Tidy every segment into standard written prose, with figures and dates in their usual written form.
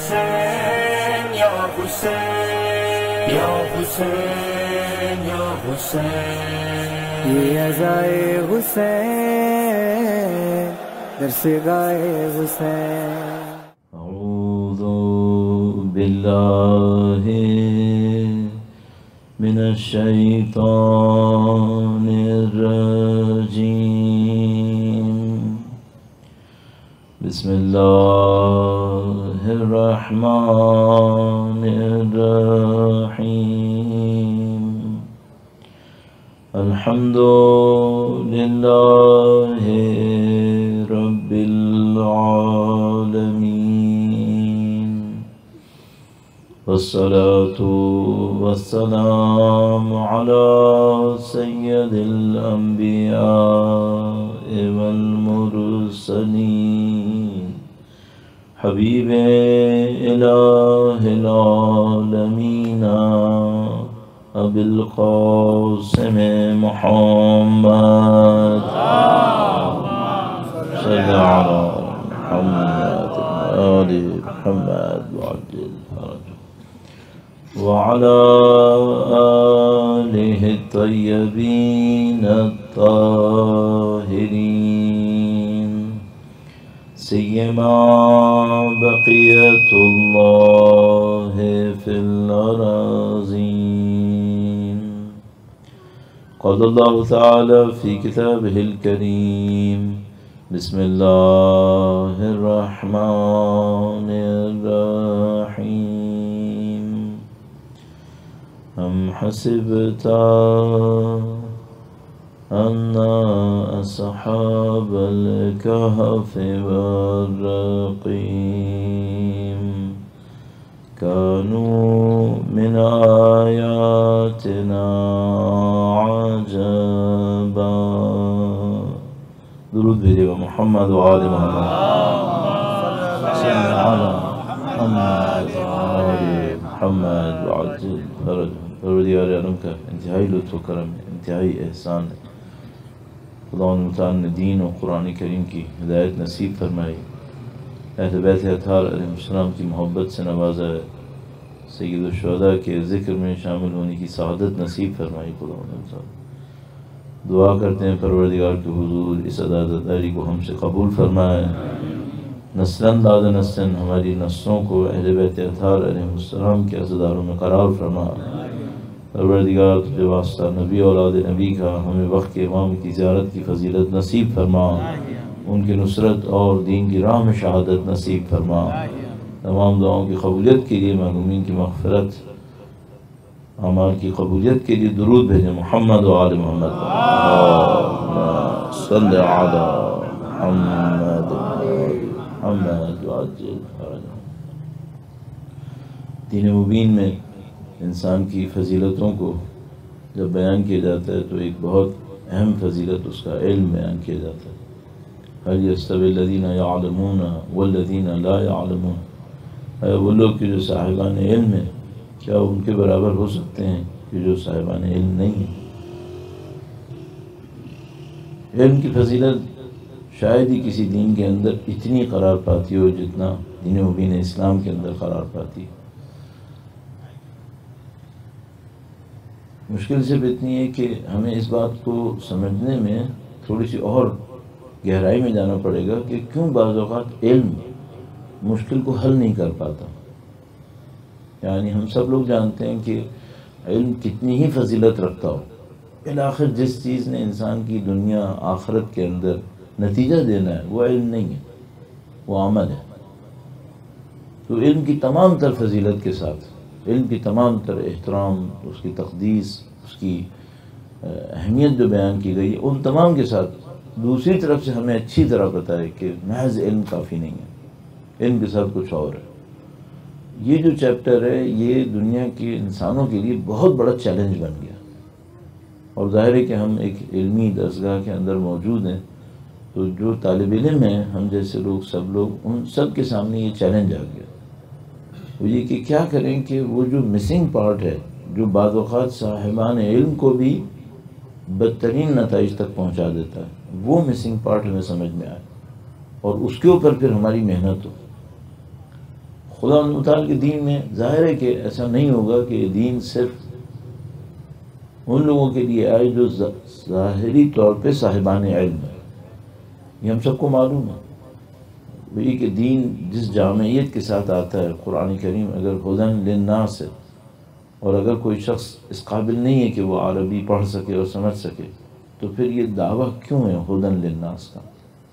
حسین یا حسین یا حسین یا حسین، یہ ازائے حسین در سے گائے حسین۔ اعوذ باللہ من الشیطان الرجیم، بسم اللہ الرحمن الرحیم، الحمد للہ رب العالمین، والصلاة والسلام على سید الانبیاء والمرسلین، حبیب الہ العالمین ابی القاسم محمد، صلی علی محمد آل محمد وعجل فرجه وعلى آله الطيبين الطاهرين، سيما بقية الله في الأراضين. قال الله تعالى في كتابه الكريم، بسم الله الرحمن الرحيم، أم حسبت أن أصحاب الكهف والرقيم كانوا من آياتنا عجبا؟ درود بھیجیے گا محمد و آل محمد، صلی علی محمد و آل محمد وعجل فرجہ۔ پروردگار عالم کا انتہائی لطف و کرم ہے، انتہائی احسان ہے، خدا متعال نے دین و قرآن کریم کی ہدایت نصیب فرمائی، اہل بیت اطہار علیہ السلام کی محبت سے نوازا ہے، سید الشہداء کے ذکر میں شامل ہونے کی سعادت نصیب فرمائی۔ خدا متعال دعا کرتے ہیں پروردگار کے حضور اس عزاداری کو ہم سے قبول فرمائے، نسلاً بعد نسلاً ہماری نسلوں کو اہل بیت اطہار علیہ السلام کے عزاداروں میں قرار فرما۔ پروردگار تجھے واسطہ نبی اولاد نبی کا ہمیں وقت کے امام کی زیارت کی فضیلت نصیب فرما، ان کی نصرت اور دین کی راہ میں شہادت نصیب فرما، تمام دعاؤں کی قبولیت کے لیے محرومین کی مغفرت، اعمال کی قبولیت کے لیے درود بھیجیں محمد و آل محمد، صلی علی محمد محمد وعجل فرجہ۔ دین مبین میں انسان کی فضیلتوں کو جب بیان کیا جاتا ہے تو ایک بہت اہم فضیلت اس کا علم بیان کیا جاتا ہے۔ هل يستوي الذين يعلمون والذين لا يعلمون، وہ لوگ کہ جو صاحبان علم ہیں کیا ان کے برابر ہو سکتے ہیں کہ جو صاحبان علم نہیں ہیں؟ علم کی فضیلت شاید ہی کسی دین کے اندر اتنی قرار پاتی ہو جتنا دین مبین اسلام کے اندر قرار پاتی ہے۔ مشکل صرف اتنی ہے کہ ہمیں اس بات کو سمجھنے میں تھوڑی سی اور گہرائی میں جانا پڑے گا کہ کیوں بعض اوقات علم مشکل کو حل نہیں کر پاتا۔ یعنی ہم سب لوگ جانتے ہیں کہ علم کتنی ہی فضیلت رکھتا ہو، بالآخر جس چیز نے انسان کی دنیا آخرت کے اندر نتیجہ دینا ہے وہ علم نہیں ہے، وہ عمل ہے۔ تو علم کی تمام تر فضیلت کے ساتھ، علم کی تمام تر احترام، اس کی تقدیس، اس کی اہمیت جو بیان کی گئی ہے، ان تمام کے ساتھ دوسری طرف سے ہمیں اچھی طرح پتہ ہے کہ محض علم کافی نہیں ہے، علم کے ساتھ کچھ اور ہے۔ یہ جو چیپٹر ہے یہ دنیا کے انسانوں کے لیے بہت بڑا چیلنج بن گیا، اور ظاہر ہے کہ ہم ایک علمی درسگاہ کے اندر موجود ہیں، تو جو طالب علم ہیں ہم جیسے لوگ، سب لوگ، ان سب کے سامنے یہ چیلنج آ گیا، وہ یہ کہ کیا کریں کہ وہ جو مسنگ پارٹ ہے جو بعض اوقات صاحبان علم کو بھی بدترین نتائج تک پہنچا دیتا ہے، وہ مسنگ پارٹ ہمیں سمجھ میں آئے اور اس کے اوپر پھر ہماری محنت ہو۔ خدا متعال کے دین میں ظاہر ہے کہ ایسا نہیں ہوگا کہ یہ دین صرف ان لوگوں کے لیے آئے جو ظاہری طور پہ صاحبان علم ہے. یہ ہم سب کو معلوم ہے وہی کہ دین جس جامعیت کے ساتھ آتا ہے قرآن کریم اگر ہدن للناس ہے، اور اگر کوئی شخص اس قابل نہیں ہے کہ وہ عربی پڑھ سکے اور سمجھ سکے تو پھر یہ دعویٰ کیوں ہے ہدن للناس کا؟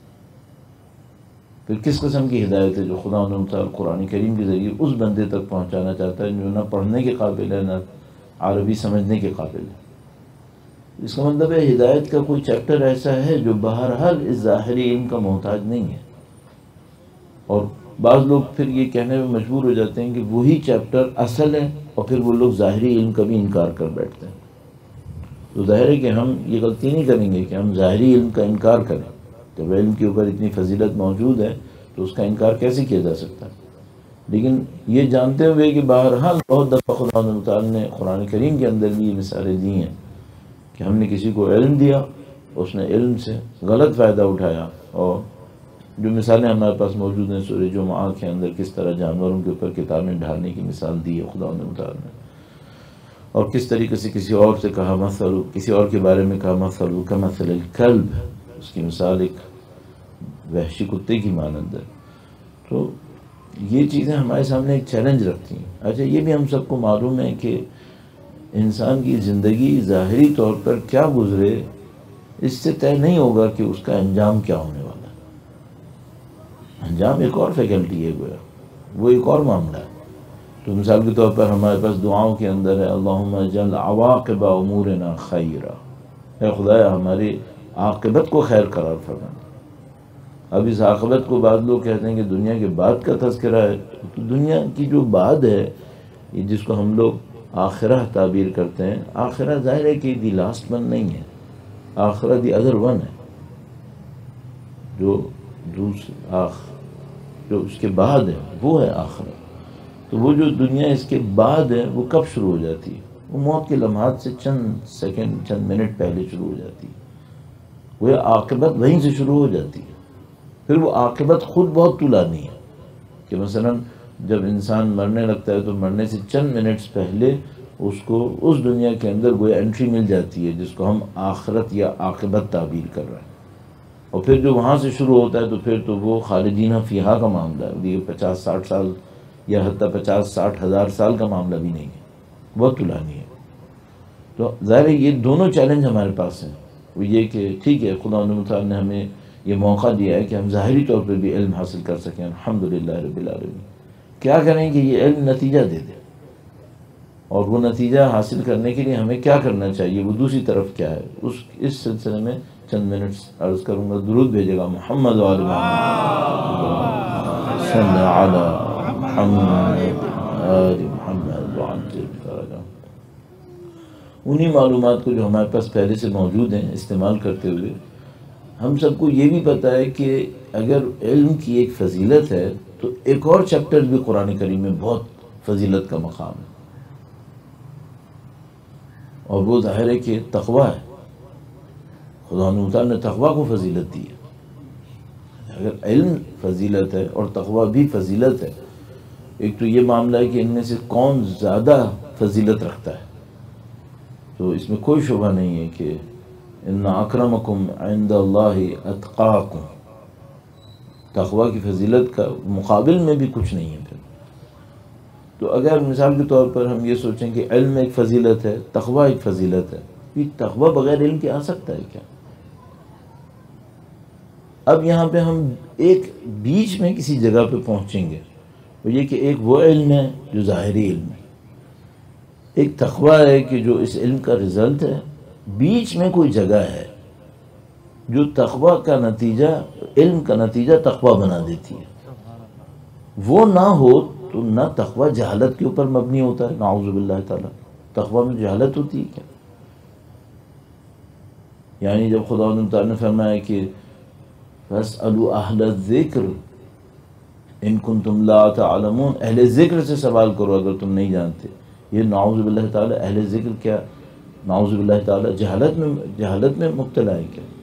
پھر کس قسم کی ہدایت ہے جو خدا انہوں تعالیٰ قرآن کریم کے ذریعے اس بندے تک پہنچانا چاہتا ہے جو نہ پڑھنے کے قابل ہے نہ عربی سمجھنے کے قابل ہے؟ اس کا مطلب ہے ہدایت کا کوئی چیپٹر ایسا ہے جو بہرحال اس ظاہری علم کا محتاج نہیں ہے. اور بعض لوگ پھر یہ کہنے میں مجبور ہو جاتے ہیں کہ وہی چیپٹر اصل ہے اور پھر وہ لوگ ظاہری علم کا بھی انکار کر بیٹھتے ہیں. تو ظاہر ہے کہ ہم یہ غلطی نہیں کریں گے کہ ہم ظاہری علم کا انکار کریں. جب علم کے اوپر اتنی فضیلت موجود ہے تو اس کا انکار کیسے کیا جا سکتا ہے؟ لیکن یہ جانتے ہوئے کہ بہرحال بہت دفعہ خدا تعالیٰ نے قرآن کریم کے اندر بھی یہ مثالیں دی ہیں کہ ہم نے کسی کو علم دیا، اس نے علم سے غلط فائدہ اٹھایا. اور جو مثالیں ہمارے پاس موجود ہیں سورہ جمعہ کے اندر کس طرح جانوروں کے اوپر کتابیں ڈھالنے کی مثال دی ہے خدا تعالیٰ نے، اور کس طریقے سے کسی اور سے کہا مثل، کسی اور کے بارے میں کہا مثل کمثل الکلب، اس کی مثال ایک وحشی کتے کی مانند ہے. تو یہ چیزیں ہمارے سامنے ایک چیلنج رکھتی ہیں. اچھا یہ بھی ہم سب کو معلوم ہے کہ انسان کی زندگی ظاہری طور پر کیا گزرے اس سے طے نہیں ہوگا کہ اس کا انجام کیا ہونے والا ہے. انجام ایک اور فیکلٹی ہے، گویا وہ ایک اور معاملہ ہے. تو مثال کے طور پر ہمارے پاس دعاؤں کے اندر ہے اللہم اجعل عواقب امورنا خیرا، اے خدایا ہماری عاقبت کو خیر قرار فرما. اب اس عاقبت کو بعض لوگ کہتے ہیں کہ دنیا کے بعد کا تذکرہ ہے. تو دنیا کی جو بعد ہے یہ جس کو ہم لوگ آخرہ تعبیر کرتے ہیں، آخرہ ظاہر ہے کہ دی لاسٹ ون نہیں ہے، آخرہ دی ادر ون ہے، جو اس کے بعد ہے وہ ہے آخرہ. تو وہ جو دنیا اس کے بعد ہے وہ کب شروع ہو جاتی ہے؟ وہ موت کے لمحات سے چند سیکنڈ چند منٹ پہلے شروع ہو جاتی ہے. وہ عاقبت وہیں سے شروع ہو جاتی ہے. پھر وہ عاقبت خود بہت طولانی ہے کہ مثلا جب انسان مرنے لگتا ہے تو مرنے سے چند منٹس پہلے اس کو اس دنیا کے اندر کوئی انٹری مل جاتی ہے جس کو ہم آخرت یا عاقبت تعبیر کر رہے ہیں. اور پھر جو وہاں سے شروع ہوتا ہے تو پھر تو وہ خالدین فیہا کا معاملہ ہے. یہ 50-60 سال یا حتیٰ 50-60 ہزار سال کا معاملہ بھی نہیں ہے، بہت طولانی ہے. تو ظاہر ہے یہ دونوں چیلنج ہمارے پاس ہیں. وہ یہ کہ ٹھیک ہے خدا تعالیٰ نے ہمیں یہ موقع دیا ہے کہ ہم ظاہری طور پہ بھی علم حاصل کر سکیں، الحمدللہ رب العالمین. کیا کریں کہ یہ علم نتیجہ دے دے، اور وہ نتیجہ حاصل کرنے کے لیے ہمیں کیا کرنا چاہیے، وہ دوسری طرف کیا ہے، اس سلسلے میں چند منٹس عرض کروں گا. درود بھیجے گا محمد و آل محمد صلی علی محمد آل محمد وعجل فرجہ. انہی معلومات کو جو ہمارے پاس پہلے سے موجود ہیں استعمال کرتے ہوئے ہم سب کو یہ بھی پتہ ہے کہ اگر علم کی ایک فضیلت ہے تو ایک اور چیپٹر بھی قرآن کریم میں بہت فضیلت کا مقام ہے، اور وہ ظاہر ہے کہ تقویٰ ہے. خدا تعالیٰ نے تقویٰ کو فضیلت دی ہے. اگر علم فضیلت ہے اور تقویٰ بھی فضیلت ہے، ایک تو یہ معاملہ ہے کہ ان میں سے کون زیادہ فضیلت رکھتا ہے، تو اس میں کوئی شبہ نہیں ہے کہ ان اکرمکم عند اللہ اتقاکم، تقویٰ کی فضیلت کا مقابل میں بھی کچھ نہیں ہے. پھر تو اگر مثال کے طور پر ہم یہ سوچیں کہ علم ایک فضیلت ہے، تقویٰ ایک فضیلت ہے، یہ تقویٰ بغیر علم کے آ سکتا ہے کیا؟ اب یہاں پہ ہم ایک بیچ میں کسی جگہ پہ پہنچیں گے، وہ یہ کہ ایک وہ علم ہے جو ظاہری علم ہے، ایک تقویٰ ہے کہ جو اس علم کا رزلٹ ہے. بیچ میں کوئی جگہ ہے جو تقویٰ کا نتیجہ، علم کا نتیجہ تقویٰ بنا دیتی ہے. وہ نہ ہو تو نہ تقویٰ جہالت کے اوپر مبنی ہوتا ہے، نعوذ باللہ تعالیٰ. تقویٰ میں جہالت ہوتی ہے کیا؟ یعنی جب خدا تعالیٰ نے فرمایا کہ فَاسْأَلُوا أَهْلَ الذِّكْرِ إِن كُنتُمْ لَا تَعْلَمُونَ، اہل ذکر سے سوال کرو اگر تم نہیں جانتے. یہ نعوذ باللہ تعالیٰ اہل ذکر کیا نعوذ باللہ تعالیٰ جہالت میں مبتلا ہے کیا؟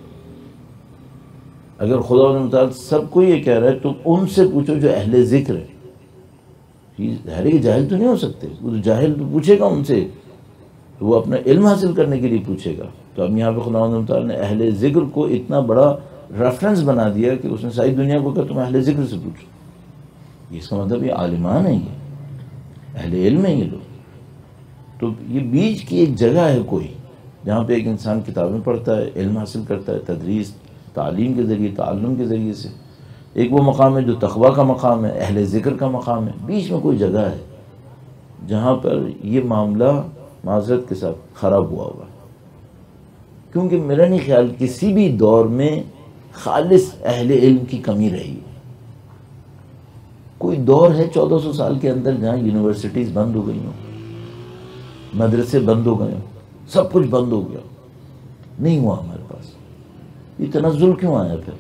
اگر خدا تعالیٰ سب کو یہ کہہ رہا ہے تو ان سے پوچھو جو اہل ذکر ہے. ظاہر ہے کہ جاہل تو نہیں ہو سکتے، وہ تو جاہل تو پوچھے گا ان سے، وہ اپنا علم حاصل کرنے کے لیے پوچھے گا. تو اب یہاں پہ خداوند تعالیٰ نے اہل ذکر کو اتنا بڑا ریفرنس بنا دیا کہ اس نے ساری دنیا کو کہا تم اہل ذکر سے پوچھو. اس کا مطلب یہ عالمان ہیں، یہ اہل علم ہیں یہ لوگ. تو یہ بیچ کی ایک جگہ ہے کوئی جہاں پہ ایک انسان کتابیں پڑھتا ہے، علم حاصل کرتا ہے، تدریس تعلیم کے ذریعے، تعلم کے ذریعے سے. ایک وہ مقام ہے جو تقویٰ کا مقام ہے، اہل ذکر کا مقام ہے. بیچ میں کوئی جگہ ہے جہاں پر یہ معاملہ معذرت کے ساتھ خراب ہوا ہوا. کیونکہ میرا نہیں خیال کسی بھی دور میں خالص اہل علم کی کمی رہی. کوئی دور ہے 1400 سال کے اندر جہاں یونیورسٹیز بند ہو گئی ہوں، مدرسے بند ہو گئے ہوں، سب کچھ بند ہو گیا، نہیں ہوا ہمارے پاس. یہ تنزل کیوں آیا پھر؟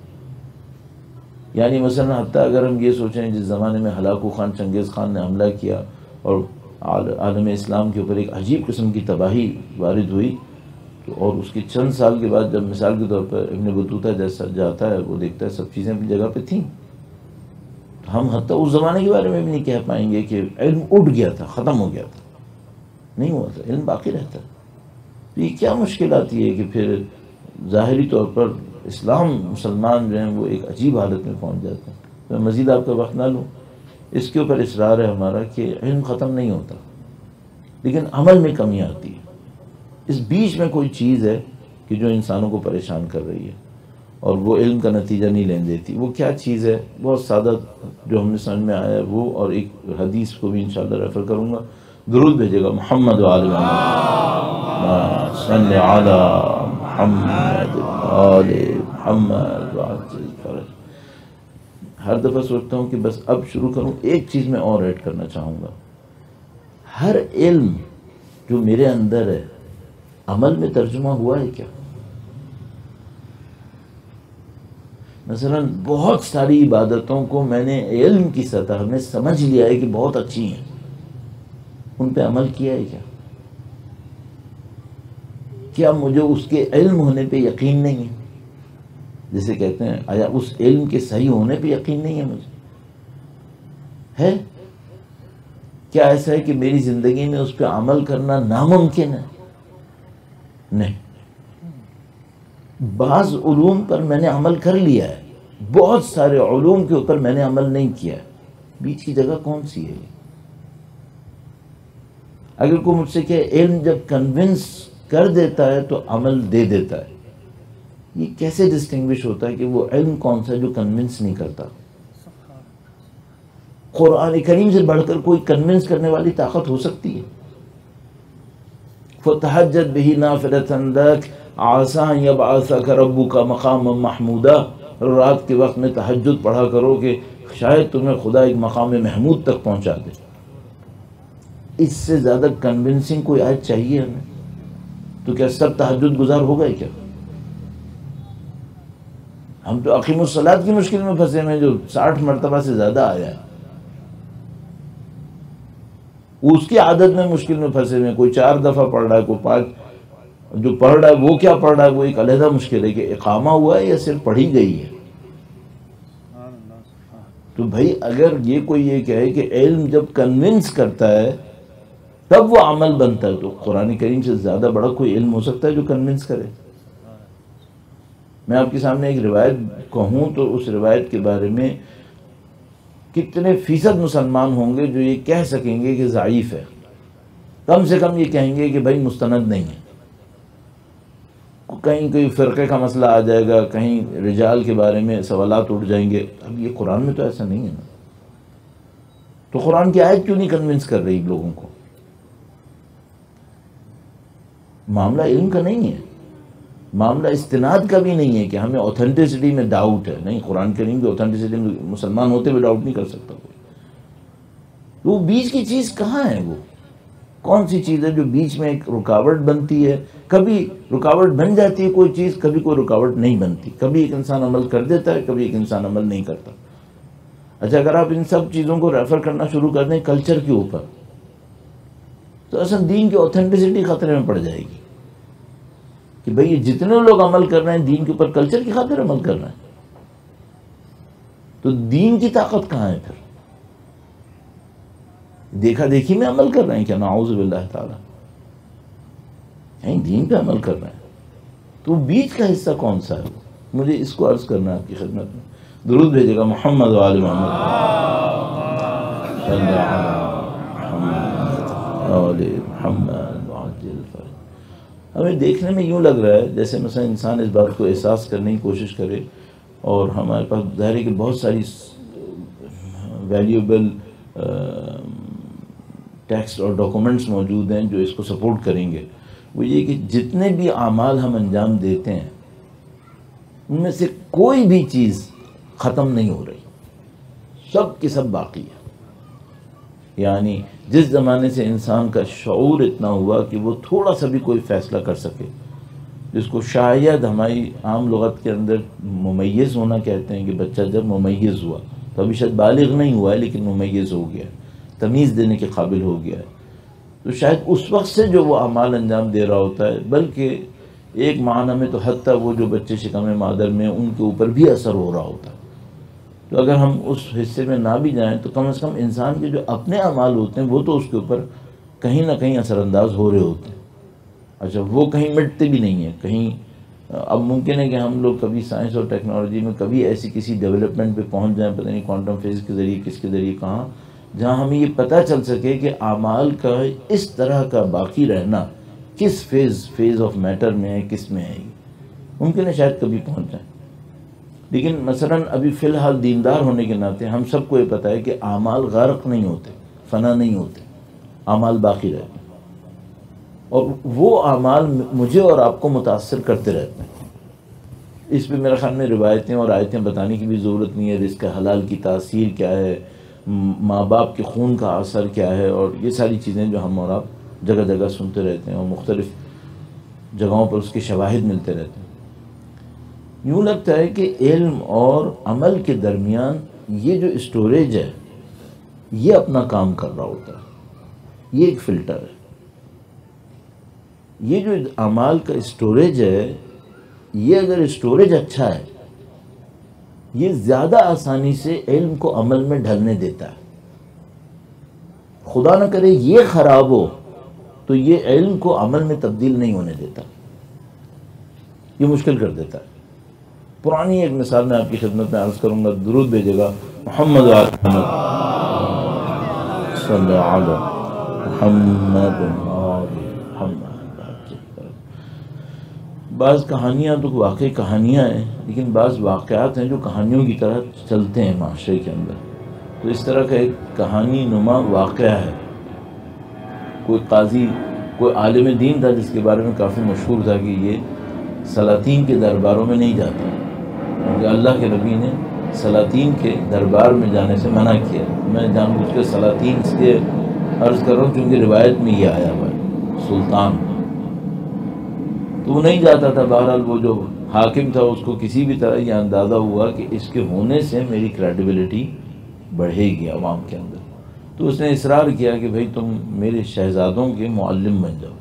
یعنی مثلا حتیٰ اگر ہم یہ سوچیں جس زمانے میں ہلاکو خان چنگیز خان نے حملہ کیا اور عالم اسلام کے اوپر ایک عجیب قسم کی تباہی وارد ہوئی، تو اور اس کے چند سال کے بعد جب مثال کے طور پر ابن بطوطہ جیسا جاتا ہے، وہ دیکھتا ہے سب چیزیں اپنی جگہ پہ تھیں. ہم حتیٰ اس زمانے کے بارے میں بھی نہیں کہہ پائیں گے کہ علم اٹھ گیا تھا، ختم ہو گیا تھا. نہیں ہوا تھا، علم باقی رہتا. تو یہ کیا مشکل آتی ہے کہ پھر ظاہری طور پر اسلام مسلمان جو ہیں وہ ایک عجیب حالت میں پہنچ جاتے ہیں. میں مزید آپ کا وقت نہ لوں، اس کے اوپر اصرار ہے ہمارا کہ علم ختم نہیں ہوتا، لیکن عمل میں کمی آتی ہے. اس بیچ میں کوئی چیز ہے کہ جو انسانوں کو پریشان کر رہی ہے اور وہ علم کا نتیجہ نہیں لینے دیتی. وہ کیا چیز ہے؟ بہت سادہ جو ہم نے سمجھ میں آیا ہے وہ، اور ایک حدیث کو بھی انشاءاللہ ریفر کروں گا. درود بھیجے گا محمد وآل محمد صلی علی محمد وآل محمد وعجل فرج. ہر دفعہ سوچتا ہوں کہ بس اب شروع کروں. ایک چیز میں اور ایڈ کرنا چاہوں گا، ہر علم جو میرے اندر ہے عمل میں ترجمہ ہوا ہے کیا؟ مثلا بہت ساری عبادتوں کو میں نے علم کی سطح میں سمجھ لیا ہے کہ بہت اچھی ہیں، ان پہ عمل کیا ہے کیا؟ کیا مجھے اس کے علم ہونے پہ یقین نہیں ہے؟ جسے کہتے ہیں آیا اس علم کے صحیح ہونے پہ یقین نہیں ہے مجھے؟ ہے کیا ایسا ہے کہ میری زندگی میں اس پہ عمل کرنا ناممکن ہے؟ نہیں. بعض علوم پر میں نے عمل کر لیا ہے، بہت سارے علوم کے اوپر میں نے عمل نہیں کیا ہے. بیچ کی جگہ کون سی ہے؟ اگر کوئی مجھ سے کہ علم جب کنونس کر دیتا ہے تو عمل دے دیتا ہے، یہ کیسے ڈسٹنگوش ہوتا ہے کہ وہ علم کون سا جو کنونس نہیں کرتا؟ قرآن کریم سے بڑھ کر کوئی کنونس کرنے والی طاقت ہو سکتی ہے؟ فَتَحَجَّدْ بِهِ نَافِلَةً لَكَ عَسَىٰ أَن يَبْعَثَكَ رَبُّكَ مَقَامًا مَحْمُودًا. رات کے وقت میں تہجد پڑھا کرو کہ شاید تمہیں خدا ایک مقام محمود تک پہنچا دے. اس سے زیادہ کنونسنگ کوئی آیت چاہیے ہمیں؟ تو کیا سب تہجد گزار ہو گئے کیا؟ ہم تو اقیم الصلاۃ کی مشکل میں پھنسے ہیں جو 60 مرتبہ سے زیادہ آیا ہے. اس کی عادت میں مشکل میں پھنسے ہوئے، کوئی 4 دفعہ پڑھ رہا ہے، کوئی 5. جو پڑھ رہا ہے وہ کیا پڑھ رہا ہے وہ ایک علیحدہ مشکل ہے کہ اقامہ ہوا ہے یا صرف پڑھی گئی ہے. تو بھائی اگر یہ کوئی یہ کہے کہ علم جب کنونس کرتا ہے تب وہ عمل بنتا ہے، تو قرآن کریم سے زیادہ بڑا کوئی علم ہو سکتا ہے جو کنونس کرے؟ میں آپ کے سامنے ایک روایت کہوں تو اس روایت کے بارے میں کتنے فیصد مسلمان ہوں گے جو یہ کہہ سکیں گے کہ ضعیف ہے؟ کم سے کم یہ کہیں گے کہ بھائی مستند نہیں ہے. کہیں کوئی فرقے کا مسئلہ آ جائے گا، کہیں رجال کے بارے میں سوالات اٹھ جائیں گے. اب یہ قرآن میں تو ایسا نہیں ہے نا. تو قرآن کی آیت کیوں نہیں کنونس کر رہی لوگوں کو؟ معاملہ علم کا نہیں ہے، معاملہ استناد کا بھی نہیں ہے کہ ہمیں اوتھینٹسٹی میں ڈاؤٹ ہے. نہیں، قرآن کریم کی اوتھینٹسٹی میں مسلمان ہوتے ہوئے ڈاؤٹ نہیں کر سکتا کوئی. وہ بیچ کی چیز کہاں ہے؟ وہ کون سی چیز ہے جو بیچ میں ایک رکاوٹ بنتی ہے؟ کبھی رکاوٹ بن جاتی ہے کوئی چیز، کبھی کوئی رکاوٹ نہیں بنتی. کبھی ایک انسان عمل کر دیتا ہے، کبھی ایک انسان عمل نہیں کرتا. اچھا، اگر آپ ان سب چیزوں کو ریفر کرنا شروع کر دیں کلچر کے اوپر تو اصل دین کی اوتھینٹسٹی خطرے میں پڑ جائے گی کہ بھئی یہ جتنے لوگ عمل کر رہے ہیں دین کے اوپر کلچر کی خاطر عمل کر رہے ہیں، تو دین کی طاقت کہاں ہے پھر؟ دیکھا دیکھی میں عمل کر رہے ہیں کیا؟ نعوذ باللہ تعالیٰ، یعنی دین پہ عمل کر رہے ہیں. تو بیچ کا حصہ کون سا ہے؟ مجھے اس کو عرض کرنا ہے آپ کی خدمت میں. درود بھیجے گا محمد و آل محمد. ہمیں دیکھنے میں یوں لگ رہا ہے جیسے مثلا انسان اس بات کو احساس کرنے کی کوشش کرے، اور ہمارے پاس ظاہر ہے کہ بہت ساری ویلیوبل ٹیکسٹ اور ڈاکومنٹس موجود ہیں جو اس کو سپورٹ کریں گے. وہ یہ کہ جتنے بھی اعمال ہم انجام دیتے ہیں ان میں سے کوئی بھی چیز ختم نہیں ہو رہی، سب کی سب باقی ہے. یعنی جس زمانے سے انسان کا شعور اتنا ہوا کہ وہ تھوڑا سا بھی کوئی فیصلہ کر سکے، جس کو شاید ہماری عام لغت کے اندر ممیز ہونا کہتے ہیں، کہ بچہ جب ممیز ہوا تو ابھی شاید بالغ نہیں ہوا ہے لیکن ممیز ہو گیا، تمیز دینے کے قابل ہو گیا ہے، تو شاید اس وقت سے جو وہ اعمال انجام دے رہا ہوتا ہے، بلکہ ایک معنی میں تو حتیٰ وہ جو بچے شکم مادر میں ان کے اوپر بھی اثر ہو رہا ہوتا ہے. تو اگر ہم اس حصے میں نہ بھی جائیں تو کم از کم انسان کے جو اپنے اعمال ہوتے ہیں وہ تو اس کے اوپر کہیں نہ کہیں اثر انداز ہو رہے ہوتے ہیں. اچھا وہ کہیں مٹتے بھی نہیں ہیں کہیں. اب ممکن ہے کہ ہم لوگ کبھی سائنس اور ٹیکنالوجی میں کبھی ایسی کسی ڈیولپمنٹ پہ پہنچ جائیں، پتہ نہیں کوانٹم فزکس کے ذریعے کس کے ذریعے کہاں، جہاں ہمیں یہ پتہ چل سکے کہ اعمال کا اس طرح کا باقی رہنا کس فیز آف میٹر میں ہے، کس میں ہے. ممکن ہے شاید کبھی پہنچ جائیں. لیکن مثلا ابھی فی الحال دیندار ہونے کے ناطے ہم سب کو یہ پتہ ہے کہ اعمال غرق نہیں ہوتے، فنا نہیں ہوتے، اعمال باقی رہتے ہیں، اور وہ اعمال مجھے اور آپ کو متاثر کرتے رہتے ہیں. اس پہ میرے خیال میں روایتیں اور آیتیں بتانے کی بھی ضرورت نہیں ہے. رزق حلال کی تاثیر کیا ہے، ماں باپ کے خون کا اثر کیا ہے، اور یہ ساری چیزیں جو ہم اور آپ جگہ جگہ سنتے رہتے ہیں اور مختلف جگہوں پر اس کے شواہد ملتے رہتے ہیں. یوں لگتا ہے کہ علم اور عمل کے درمیان یہ جو اسٹوریج ہے یہ اپنا کام کر رہا ہوتا ہے، یہ ایک فلٹر ہے. یہ جو اعمال کا اسٹوریج ہے، یہ اگر اسٹوریج اچھا ہے یہ زیادہ آسانی سے علم کو عمل میں ڈھلنے دیتا ہے. خدا نہ کرے یہ خراب ہو تو یہ علم کو عمل میں تبدیل نہیں ہونے دیتا، یہ مشکل کر دیتا ہے. پرانی ایک مثال میں آپ کی خدمت میں عرض کروں گا. درود بھیجے گا محمد و آل محمد صلی اللہ علیہ محمد و آل محمد. بعض کہانیاں تو واقعی کہانیاں ہیں، لیکن بعض واقعات ہیں جو کہانیوں کی طرح چلتے ہیں معاشرے کے اندر. تو اس طرح کا ایک کہانی نما واقعہ ہے. کوئی قاضی، کوئی عالم دین تھا جس کے بارے میں کافی مشہور تھا کہ یہ سلاطین کے درباروں میں نہیں جاتا، کیونکہ اللہ کے نبی نے سلاطین کے دربار میں جانے سے منع کیا. میں جان بوجھ کے سلاطین اس لیے عرض کر رہا ہوں کیونکہ روایت میں یہ آیا ہوا ہے سلطان، تو وہ نہیں جاتا تھا. بہرحال وہ جو حاکم تھا اس کو کسی بھی طرح یہ اندازہ ہوا کہ اس کے ہونے سے میری کریڈیبلٹی بڑھے گی عوام کے اندر. تو اس نے اصرار کیا کہ بھئی تم میرے شہزادوں کے معلم بن جاؤ،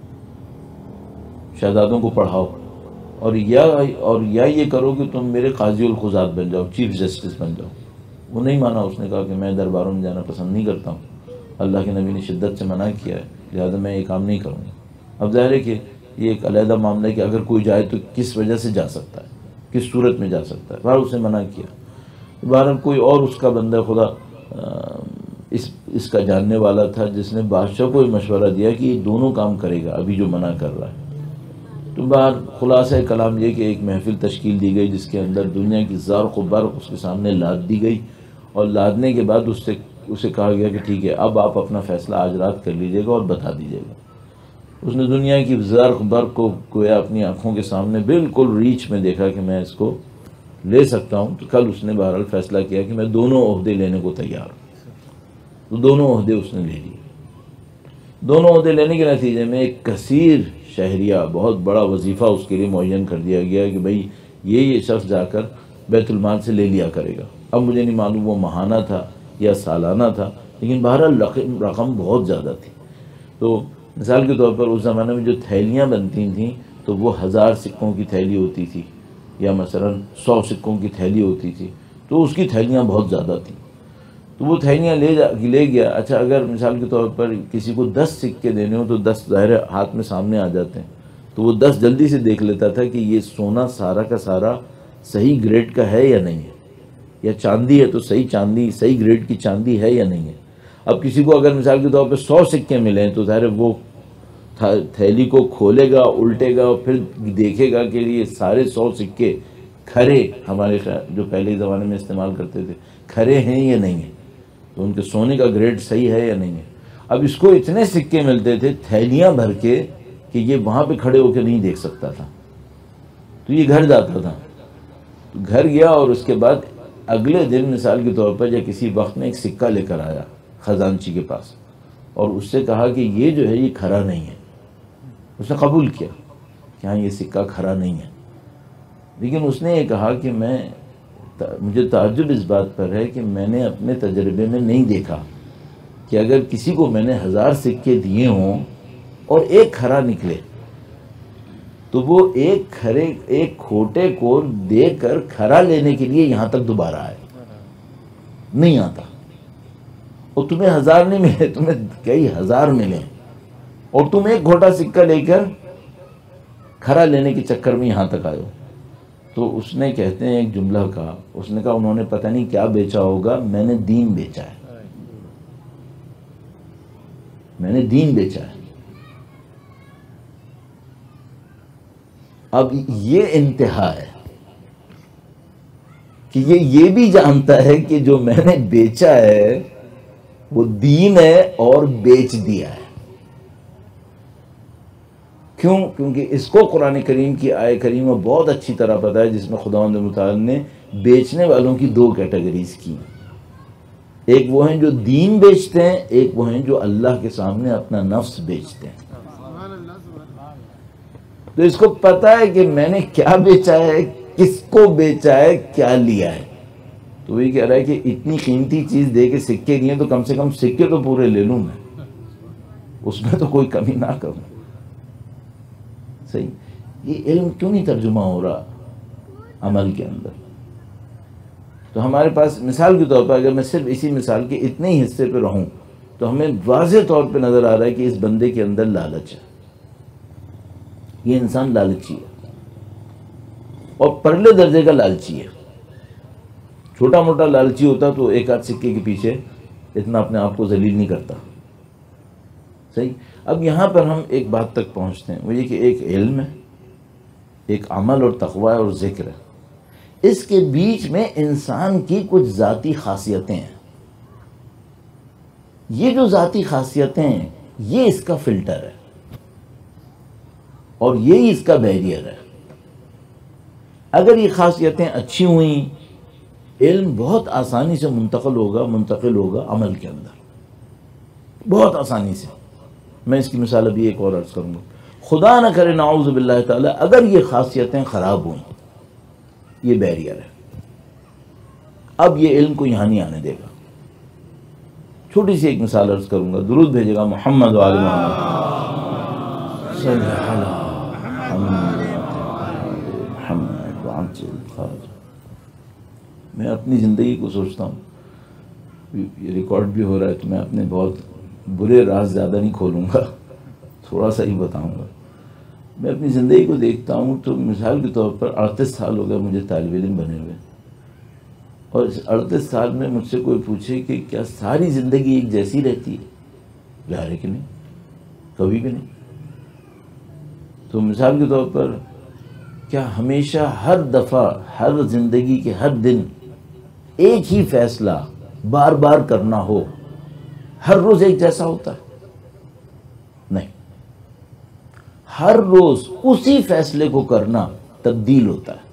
شہزادوں کو پڑھاؤ، اور یا یہ کرو کہ تم میرے قاضی القضات بن جاؤ، چیف جسٹس بن جاؤ. وہ نہیں مانا. اس نے کہا کہ میں درباروں میں جانا پسند نہیں کرتا ہوں، اللہ کے نبی نے شدت سے منع کیا ہے، لہٰذا میں یہ کام نہیں کروں گا. اب ظاہر ہے کہ یہ ایک علیحدہ معاملہ ہے کہ اگر کوئی جائے تو کس وجہ سے جا سکتا ہے، کس صورت میں جا سکتا ہے. بہرحال اس نے منع کیا. بہرحال کوئی اور اس کا بندہ خدا اس کا جاننے والا تھا جس نے بادشاہ کو یہ مشورہ دیا کہ یہ دونوں کام کرے گا ابھی جو منع کر رہا ہے. تو بہر خلاصہ کلام یہ کہ ایک محفل تشکیل دی گئی جس کے اندر دنیا کی زرق و برق اس کے سامنے لاد دی گئی، اور لادنے کے بعد اسے کہا گیا کہ ٹھیک ہے اب آپ اپنا فیصلہ آج رات کر لیجئے گا اور بتا دیجئے گا. اس نے دنیا کی زرق برق کو گویا اپنی آنکھوں کے سامنے بالکل ریچ میں دیکھا کہ میں اس کو لے سکتا ہوں. تو کل اس نے بہرحال فیصلہ کیا کہ میں دونوں عہدے لینے کو تیار ہوں. تو دونوں عہدے اس نے لے لیے. دونوں عہدے لینے کے نتیجے میں ایک کثیر شہریہ بہت بڑا وظیفہ اس کے لیے معین کر دیا گیا کہ بھئی یہ شخص جا کر بیت المال سے لے لیا کرے گا. اب مجھے نہیں معلوم وہ ماہانہ تھا یا سالانہ تھا، لیکن بہرحال رقم بہت زیادہ تھی. تو مثال کے طور پر اس زمانے میں جو تھیلیاں بنتی تھیں تو وہ 1000 سکوں کی تھیلی ہوتی تھی، یا مثلا 100 سکوں کی تھیلی ہوتی تھی، تو اس کی تھیلیاں بہت زیادہ تھیں. تو وہ تھیلیاں لے گیا. اچھا اگر مثال کے طور پر کسی کو 10 سکے دینے ہو تو 10 ظاہر ہاتھ میں سامنے آ جاتے ہیں, تو وہ 10 جلدی سے دیکھ لیتا تھا کہ یہ سونا سارا کا سارا صحیح گریڈ کا ہے یا نہیں ہے, یا چاندی ہے تو صحیح چاندی, صحیح گریڈ کی چاندی ہے یا نہیں ہے. اب کسی کو اگر مثال کے طور پہ 100 سکے ملیں تو ظاہر وہ تھیلی کو کھولے گا, الٹے گا, اور پھر دیکھے گا کہ یہ سارے 100 سکے کھرے, ہمارے جو پہلے زمانے میں استعمال کرتے تھے, کھرے ہیں یا نہیں ہیں, تو ان کے سونے کا گریڈ صحیح ہے یا نہیں ہے. اب اس کو اتنے سکے ملتے تھے تھیلیاں بھر کے کہ یہ وہاں پہ کھڑے ہو کے نہیں دیکھ سکتا تھا, تو یہ گھر جاتا تھا. تو گھر گیا اور اس کے بعد اگلے دن مثال کے طور پر یا کسی وقت میں ایک سکہ لے کر آیا خزانچی کے پاس, اور اس سے کہا کہ یہ جو ہے یہ کھرا نہیں ہے. اس نے قبول کیا کہ ہاں یہ سکہ کھرا نہیں ہے, لیکن اس نے یہ کہا کہ مجھے تعجب اس بات پر ہے کہ میں نے اپنے تجربے میں نہیں دیکھا کہ اگر کسی کو میں نے 1000 سکے دیے ہوں اور ایک کھرا نکلے تو وہ ایک کھوٹے کو دے کر کھرا لینے کے لیے یہاں تک دوبارہ آئے, نہیں آتا. اور تمہیں 1000 نہیں ملے, تمہیں کئی ہزار ملے, اور تم ایک کھوٹا سکہ لے کر کھرا لینے کے چکر میں یہاں تک آئے ہو. تو اس نے کہتے ہیں ایک جملہ کہا, اس نے کہا انہوں نے پتہ نہیں کیا بیچا ہوگا, میں نے دین بیچا ہے, میں نے دین بیچا ہے. اب یہ انتہا ہے کہ یہ بھی جانتا ہے کہ جو میں نے بیچا ہے وہ دین ہے اور بیچ دیا ہے. کیوں؟ کیونکہ اس کو قرآن کریم کی آیت کریمہ بہت اچھی طرح پتہ ہے, جس میں خداوند متعال نے بیچنے والوں کی 2 کیٹیگریز کی. ایک وہ ہیں جو دین بیچتے ہیں, ایک وہ ہیں جو اللہ کے سامنے اپنا نفس بیچتے ہیں. تو اس کو پتہ ہے کہ میں نے کیا بیچا ہے, کس کو بیچا ہے, کیا لیا ہے. تو وہی کہہ رہا ہے کہ اتنی قیمتی چیز دے کے سکے دیے تو کم سے کم سکے تو پورے لے لوں میں, اس میں تو کوئی کمی نہ کروں. صحیح. یہ علم کیوں نہیں ترجمہ ہو رہا عمل کے اندر؟ تو ہمارے پاس مثال کے طور پر اگر میں صرف اسی مثال کے اتنے ہی حصے پہ رہوں تو ہمیں واضح طور پہ نظر آ رہا ہے کہ اس بندے کے اندر لالچ ہے. یہ انسان لالچی ہے اور پرلے درجے کا لالچی ہے. چھوٹا موٹا لالچی ہوتا تو ایک آدھ سکے کے پیچھے اتنا اپنے آپ کو ذلیل نہیں کرتا. صحیح. اب یہاں پر ہم ایک بات تک پہنچتے ہیں, وہ یہ کہ ایک علم ہے, ایک عمل اور تقوی اور ذکر ہے. اس کے بیچ میں انسان کی کچھ ذاتی خاصیتیں ہیں. یہ جو ذاتی خاصیتیں ہیں یہ اس کا فلٹر ہے اور یہی اس کا بیریئر ہے. اگر یہ خاصیتیں اچھی ہوئیں, علم بہت آسانی سے منتقل ہوگا عمل کے اندر, بہت آسانی سے. میں اس کی مثال ابھی ایک اور عرض کروں گا. خدا نہ کرے نعوذ باللہ تعالی اگر یہ خاصیتیں خراب ہوئیں, یہ بیریئر ہے, اب یہ علم کو یہاں نہیں آنے دے گا. چھوٹی سی ایک مثال عرض کروں گا, درود بھیجے گا محمد و آل محمد صلی اللہ محمد. میں اپنی زندگی کو سوچتا ہوں, یہ ریکارڈ بھی ہو رہا ہے تو میں اپنے بہت برے راز زیادہ نہیں کھولوں گا, تھوڑا سا ہی بتاؤں گا. میں اپنی زندگی کو دیکھتا ہوں تو مثال کے طور پر 38 سال ہو گئے مجھے طالب علم بنے ہوئے, اور اس 38 سال میں مجھ سے کوئی پوچھے کہ کیا ساری زندگی ایک جیسی رہتی ہے, ظاہر ہے کہ نہیں, کبھی بھی نہیں. تو مثال کے طور پر کیا ہمیشہ ہر دفعہ ہر زندگی کے ہر دن ایک ہی فیصلہ بار بار کرنا ہو, ہر روز ایک جیسا ہوتا ہے؟ نہیں. ہر روز اسی فیصلے کو کرنا تبدیل ہوتا ہے.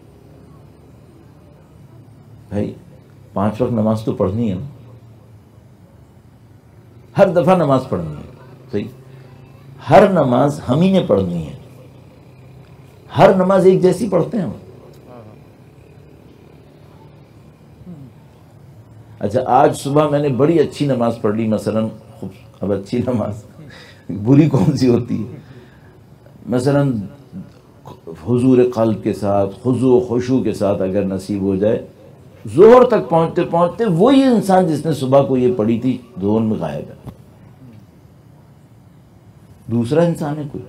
بھائی 5 وقت نماز تو پڑھنی ہے نا, ہر دفعہ نماز پڑھنی ہے. صحیح. ہر نماز ہم ہی نے پڑھنی ہے, ہر نماز ایک جیسی پڑھتے ہیں ہم. اچھا آج صبح میں نے بڑی اچھی نماز پڑھ لی مثلا, اب اچھی نماز بری کون سی ہوتی ہے, مثلا حضور قلب کے ساتھ خضوع و خشوع کے ساتھ اگر نصیب ہو جائے ظہر تک پہنچتے پہنچتے وہی انسان جس نے صبح کو یہ پڑھی تھی ظہر میں غائب ہے، دوسرا انسان ہے کوئی۔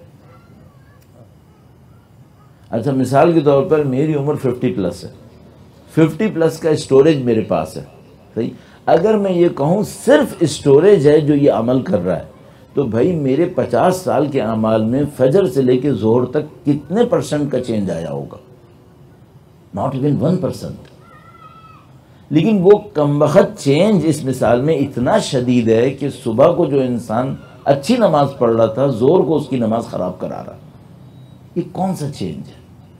اچھا مثال کے طور پر میری عمر 50 پلس ہے، 50 پلس کا اسٹوریج میرے پاس ہے، صحیح؟ اگر میں یہ کہوں صرف اسٹوریج ہے جو یہ عمل کر رہا ہے، تو بھائی میرے 50 سال کے اعمال میں فجر سے لے کے ظہر تک کتنے % کا چینج آیا ہوگا؟ Not even 1%۔ لیکن وہ کمبخت چینج اس مثال میں اتنا شدید ہے کہ صبح کو جو انسان اچھی نماز پڑھ رہا تھا ظہر کو اس کی نماز خراب کرا رہا، یہ کون سا چینج ہے؟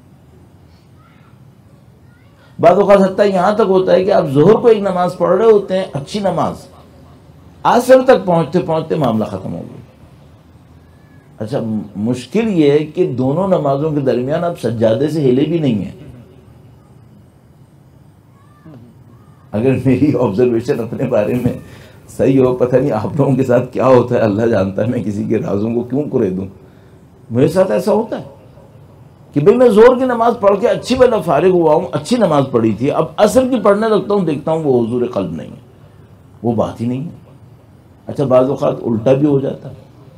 بعض اوقات حتیٰ یہاں تک ہوتا ہے کہ آپ ظہر کو ایک نماز پڑھ رہے ہوتے ہیں، اچھی نماز، عصر تک پہنچتے پہنچتے معاملہ ختم ہو گیا۔ اچھا مشکل یہ ہے کہ دونوں نمازوں کے درمیان آپ سجادے سے ہلے بھی نہیں ہیں۔ اگر میری آبزرویشن اپنے بارے میں صحیح ہو، پتہ نہیں آپ لوگوں کے ساتھ کیا ہوتا ہے، اللہ جانتا ہے، میں کسی کے رازوں کو کیوں کرے دوں، میرے ساتھ ایسا ہوتا ہے کہ بھئی میں ظہر کی نماز پڑھ کے اچھی بلا فارغ ہوا ہوں، اچھی نماز پڑھی تھی، اب عصر کی پڑھنے لگتا ہوں، دیکھتا ہوں وہ حضور قلب نہیں ہے، وہ بات ہی نہیں ہے۔ اچھا بعض اوقات الٹا بھی ہو جاتا ہے۔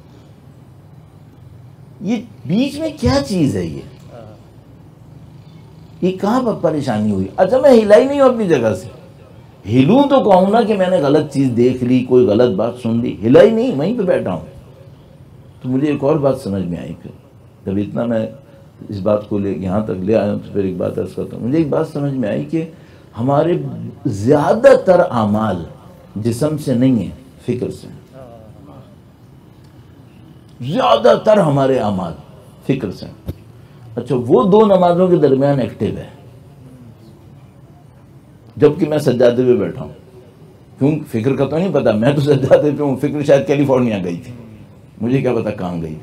یہ بیچ میں کیا چیز ہے؟ یہ کہاں پر پریشانی ہوئی؟ اچھا میں ہلا ہی نہیں ہوں اپنی جگہ سے، ہلوں تو کہوں نا کہ میں نے غلط چیز دیکھ لی، کوئی غلط بات سن لی، ہلا ہی نہیں، وہیں پہ بیٹھا ہوں۔ تو مجھے ایک اور بات سمجھ میں آئی، پھر جب اتنا میں اس بات کو یہاں تک لے آیا ہوں تو پھر ایک بات عرض کرتا ہوں۔ مجھے ایک بات سمجھ میں آئی کہ ہمارے زیادہ تر اعمال جسم سے نہیں ہیں، فکر سے۔ زیادہ تر ہمارے اعمال فکر سے۔ اچھا وہ دو نمازوں کے درمیان ایکٹیو ہے، جبکہ میں سجادے پہ بیٹھا ہوں۔ کیوں؟ فکر کا تو نہیں پتا، میں تو سجادے پہ ہوں، فکر شاید کیلیفورنیا گئی تھی، مجھے کیا پتا کہاں گئی تھی۔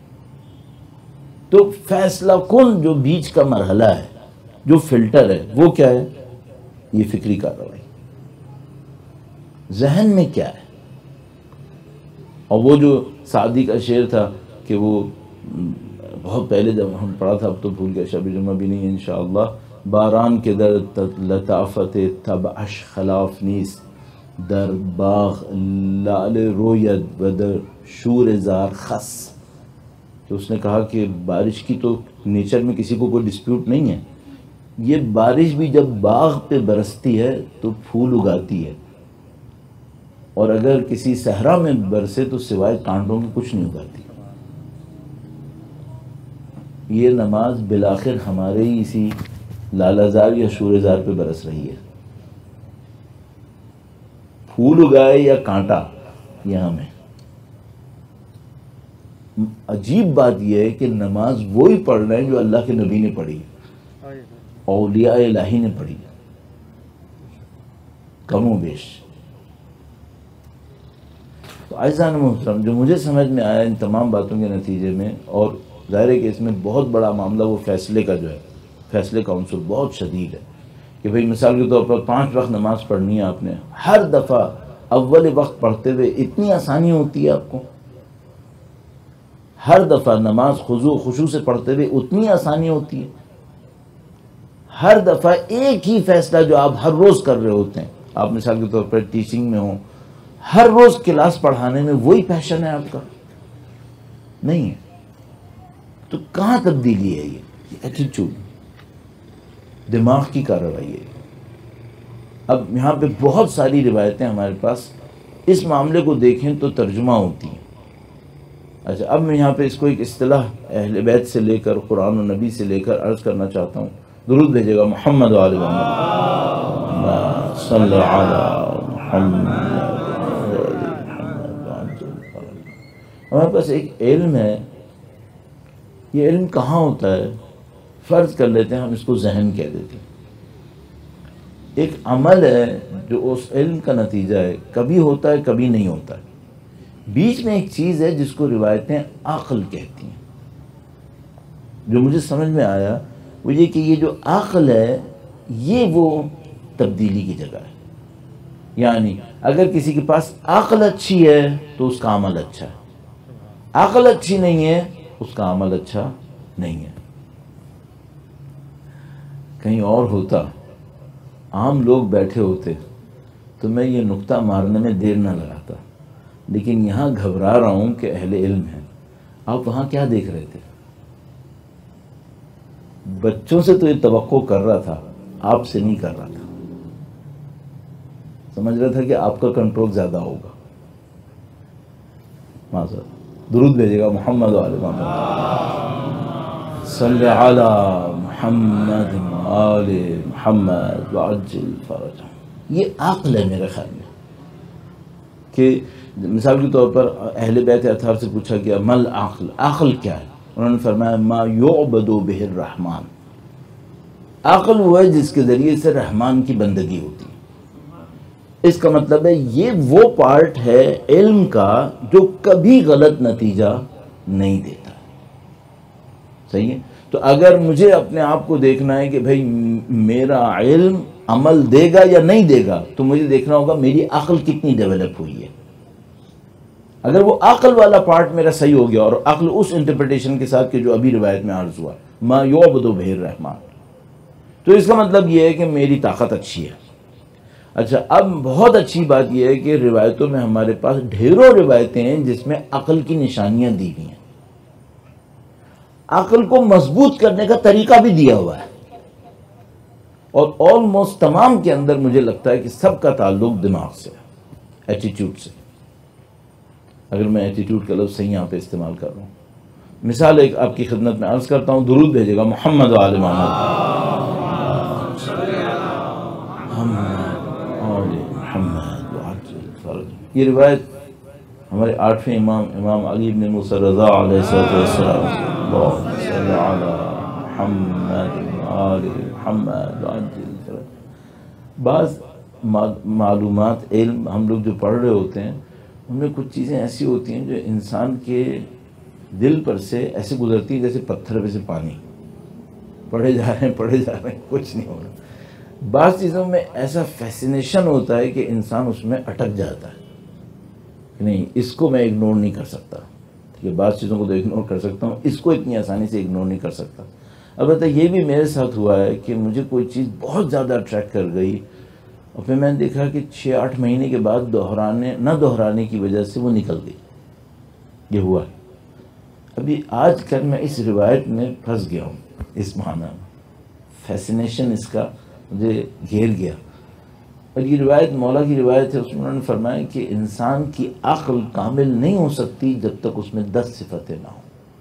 تو فیصلہ کن جو بیچ کا مرحلہ ہے، جو فلٹر ہے، وہ کیا ہے؟ یہ فکری کارروائی، ذہن میں کیا ہے۔ اور وہ جو سعدی کا شعر تھا کہ وہ بہت پہلے جب ہم پڑھا تھا، اب تو بھول گیا، شب جمعہ بھی نہیں ہے انشاءاللہ، باران کے در لطافت تبعش خلاف نیست، در باغ لعل روید و در شور زار خس۔ تو اس نے کہا کہ بارش کی تو نیچر میں کسی کو کوئی ڈسپیوٹ نہیں ہے، یہ بارش بھی جب باغ پہ برستی ہے تو پھول اگاتی ہے، اور اگر کسی صحرا میں برسے تو سوائے کانٹوں کے کچھ نہیں اگاتی۔ یہ نماز بالآخر ہمارے ہی اسی لالہ زار یا شور زار پہ برس رہی ہے۔ پھول اگائے یا کانٹا، یہ ہمیں۔ عجیب بات یہ ہے کہ نماز وہی پڑھ رہے ہیں جو اللہ کے نبی نے پڑھی، اولیاء الہی نے پڑھی، کم و بیش۔ تو اعزائے محترم، جو مجھے سمجھ میں آیا ان تمام باتوں کے نتیجے میں، اور ظاہر ہے کہ اس میں بہت بڑا معاملہ وہ فیصلے کا جو ہے، فیصلے کا عنصر بہت شدید ہے کہ بھئی مثال کے طور پر 5 وقت نماز پڑھنی ہے آپ نے، ہر دفعہ اول وقت پڑھتے ہوئے اتنی آسانی ہوتی ہے آپ کو، ہر دفعہ نماز خضوع خشوع سے پڑھتے ہوئے اتنی آسانی ہوتی ہے، ہر دفعہ ایک ہی فیصلہ جو آپ ہر روز کر رہے ہوتے ہیں، آپ مثال کے طور پر ٹیچنگ میں ہوں، ہر روز کلاس پڑھانے میں وہی پیشن ہے آپ کا، نہیں ہے، تو کہاں تبدیلی ہے؟ یہ ایٹیٹیوڈ، دماغ کی کارروائی ہے۔ اب یہاں پہ بہت ساری روایتیں ہمارے پاس اس معاملے کو دیکھیں تو ترجمہ ہوتی ہیں۔ اچھا اب میں یہاں پہ اس کو ایک اصطلاح اہل بیت سے لے کر، قرآن و نبی سے لے کر عرض کرنا چاہتا ہوں۔ درود بھیجے گا محمد و آل محمد، صلی اللہ علی محمد۔ ہمارے پاس ایک علم ہے، یہ علم کہاں ہوتا ہے؟ فرض کر لیتے ہیں ہم اس کو ذہن کہہ دیتے ہیں۔ ایک عمل ہے جو اس علم کا نتیجہ ہے، کبھی ہوتا ہے کبھی نہیں ہوتا ہے۔ بیچ میں ایک چیز ہے جس کو روایتیں عقل کہتی ہیں۔ جو مجھے سمجھ میں آیا وہ یہ کہ یہ جو عقل ہے یہ وہ تبدیلی کی جگہ ہے۔ یعنی اگر کسی کے پاس عقل اچھی ہے تو اس کا عمل اچھا ہے، عقل اچھی نہیں ہے اس کا عمل اچھا نہیں ہے۔ کہیں اور ہوتا، عام لوگ بیٹھے ہوتے تو میں یہ نقطہ مارنے میں دیر نہ لگاتا، لیکن یہاں گھبرا رہا ہوں کہ اہل علم ہیں. آپ وہاں کیا دیکھ رہے تھے؟ بچوں سے تو یہ توقع کر رہا تھا، آپ سے نہیں کر رہا تھا. سمجھ رہا تھا کہ آپ کا کنٹرول زیادہ ہوگا. معذرت، درود بھیجے گا محمد و آل محمد، صلی علی محمد و آل محمد وعجل فرجہ. یہ عقل ہے میرے خیال میں کہ مثال کے طور پر اہل بیت اطہار سے پوچھا گیا مل عقل، عقل کیا ہے؟ انہوں نے فرمایا ما یعبد بہ الرحمن. عقل وہ ہے جس کے ذریعے سے رحمان کی بندگی ہوتی ہے. اس کا مطلب ہے یہ وہ پارٹ ہے علم کا جو کبھی غلط نتیجہ نہیں دیتا. صحیح ہے؟ تو اگر مجھے اپنے آپ کو دیکھنا ہے کہ بھئی میرا علم عمل دے گا یا نہیں دے گا، تو مجھے دیکھنا ہوگا میری عقل کتنی ڈیولپ ہوئی ہے. اگر وہ عقل والا پارٹ میرا صحیح ہو گیا، اور عقل اس انٹرپریٹیشن کے ساتھ کہ جو ابھی روایت میں عرض ہوا ما یعبد بہ الرحمن، تو اس کا مطلب یہ ہے کہ میری طاقت اچھی ہے. اچھا، اب بہت اچھی بات یہ ہے کہ روایتوں میں ہمارے پاس ڈھیروں روایتیں ہیں جس میں عقل کی نشانیاں دی ہوئی ہیں. عقل کو مضبوط کرنے کا طریقہ بھی دیا ہوا ہے، اور آلموسٹ تمام کے اندر مجھے لگتا ہے کہ سب کا تعلق دماغ سے، ایٹیٹیوڈ سے. اگر میں ایٹیٹیوڈ کا لفظ صحیح یہاں پہ استعمال کر رہا ہوں، مثال ایک آپ کی خدمت میں عرض کرتا ہوں، درود بھیجے گا محمد و آل محمد، یہ روایت ہمارے 8ویں امام علی بن موسیٰ رضا علیہ السلام، اللہم صلی علی محمد و آل محمد. بعض معلومات علم ہم لوگ جو پڑھ رہے ہوتے ہیں، ان میں کچھ چیزیں ایسی ہوتی ہیں جو انسان کے دل پر سے ایسے گزرتی ہیں جیسے پتھر پہ سے پانی، پڑھے جا رہے ہیں کچھ نہیں ہو رہا. بعض چیزوں میں ایسا فیسینیشن ہوتا ہے کہ انسان اس میں اٹک جاتا ہے کہ نہیں اس کو میں اگنور نہیں کر سکتا. ٹھیک ہے، بعض چیزوں کو تو اگنور کر سکتا ہوں، اس کو اتنی آسانی سے اگنور نہیں کر سکتا. البتہ یہ بھی میرے ساتھ ہوا ہے کہ مجھے کوئی چیز بہت زیادہ اٹریکٹ کر گئی، اور پھر میں نے دیکھا کہ 6-8 مہینے کے بعد نہ دہرانے کی وجہ سے وہ نکل گئی. یہ ہوا ہے. ابھی آج کل میں اس روایت میں پھنس گیا ہوں، اس معنی میں فیسینیشن اس کا مجھے گھیر گیا. اور یہ روایت مولا کی روایت ہے، اس میں انہوں نے فرمایا کہ انسان کی عقل کامل نہیں ہو سکتی جب تک اس میں 10 صفتیں نہ ہوں.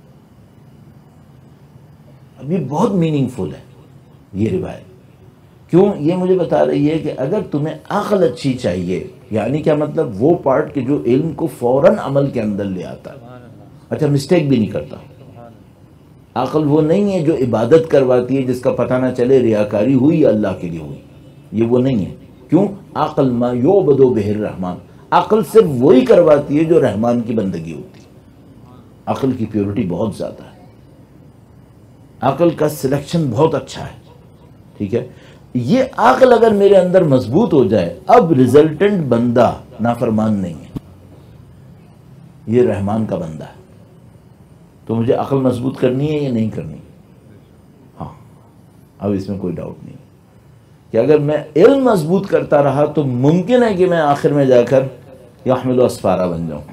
اب یہ بہت میننگ فل ہے یہ روایت. کیوں؟ یہ مجھے بتا رہی ہے کہ اگر تمہیں عقل اچھی چاہیے، یعنی کیا مطلب وہ پارٹ کہ جو علم کو فوراً عمل کے اندر لے آتا ہے، اچھا مسٹیک بھی نہیں کرتا. عقل وہ نہیں ہے جو عبادت کرواتی ہے جس کا پتہ نہ چلے ریاکاری ہوئی یا اللہ کے لیے ہوئی، یہ وہ نہیں ہے. کیوں؟ عقل ما یعبد بہ الرحمن، عقل صرف وہی کرواتی ہے جو رحمان کی بندگی ہوتی ہے. عقل کی پیورٹی بہت زیادہ ہے، عقل کا سلیکشن بہت اچھا ہے. ٹھیک ہے، یہ عقل اگر میرے اندر مضبوط ہو جائے، اب ریزلٹنٹ بندہ نافرمان نہیں ہے، یہ رحمان کا بندہ ہے. تو مجھے عقل مضبوط کرنی ہے یا نہیں کرنی؟ ہاں، اب اس میں کوئی ڈاؤٹ نہیں کہ اگر میں علم مضبوط کرتا رہا تو ممکن ہے کہ میں آخر میں جا کر یحمل اسفارا بن جاؤں.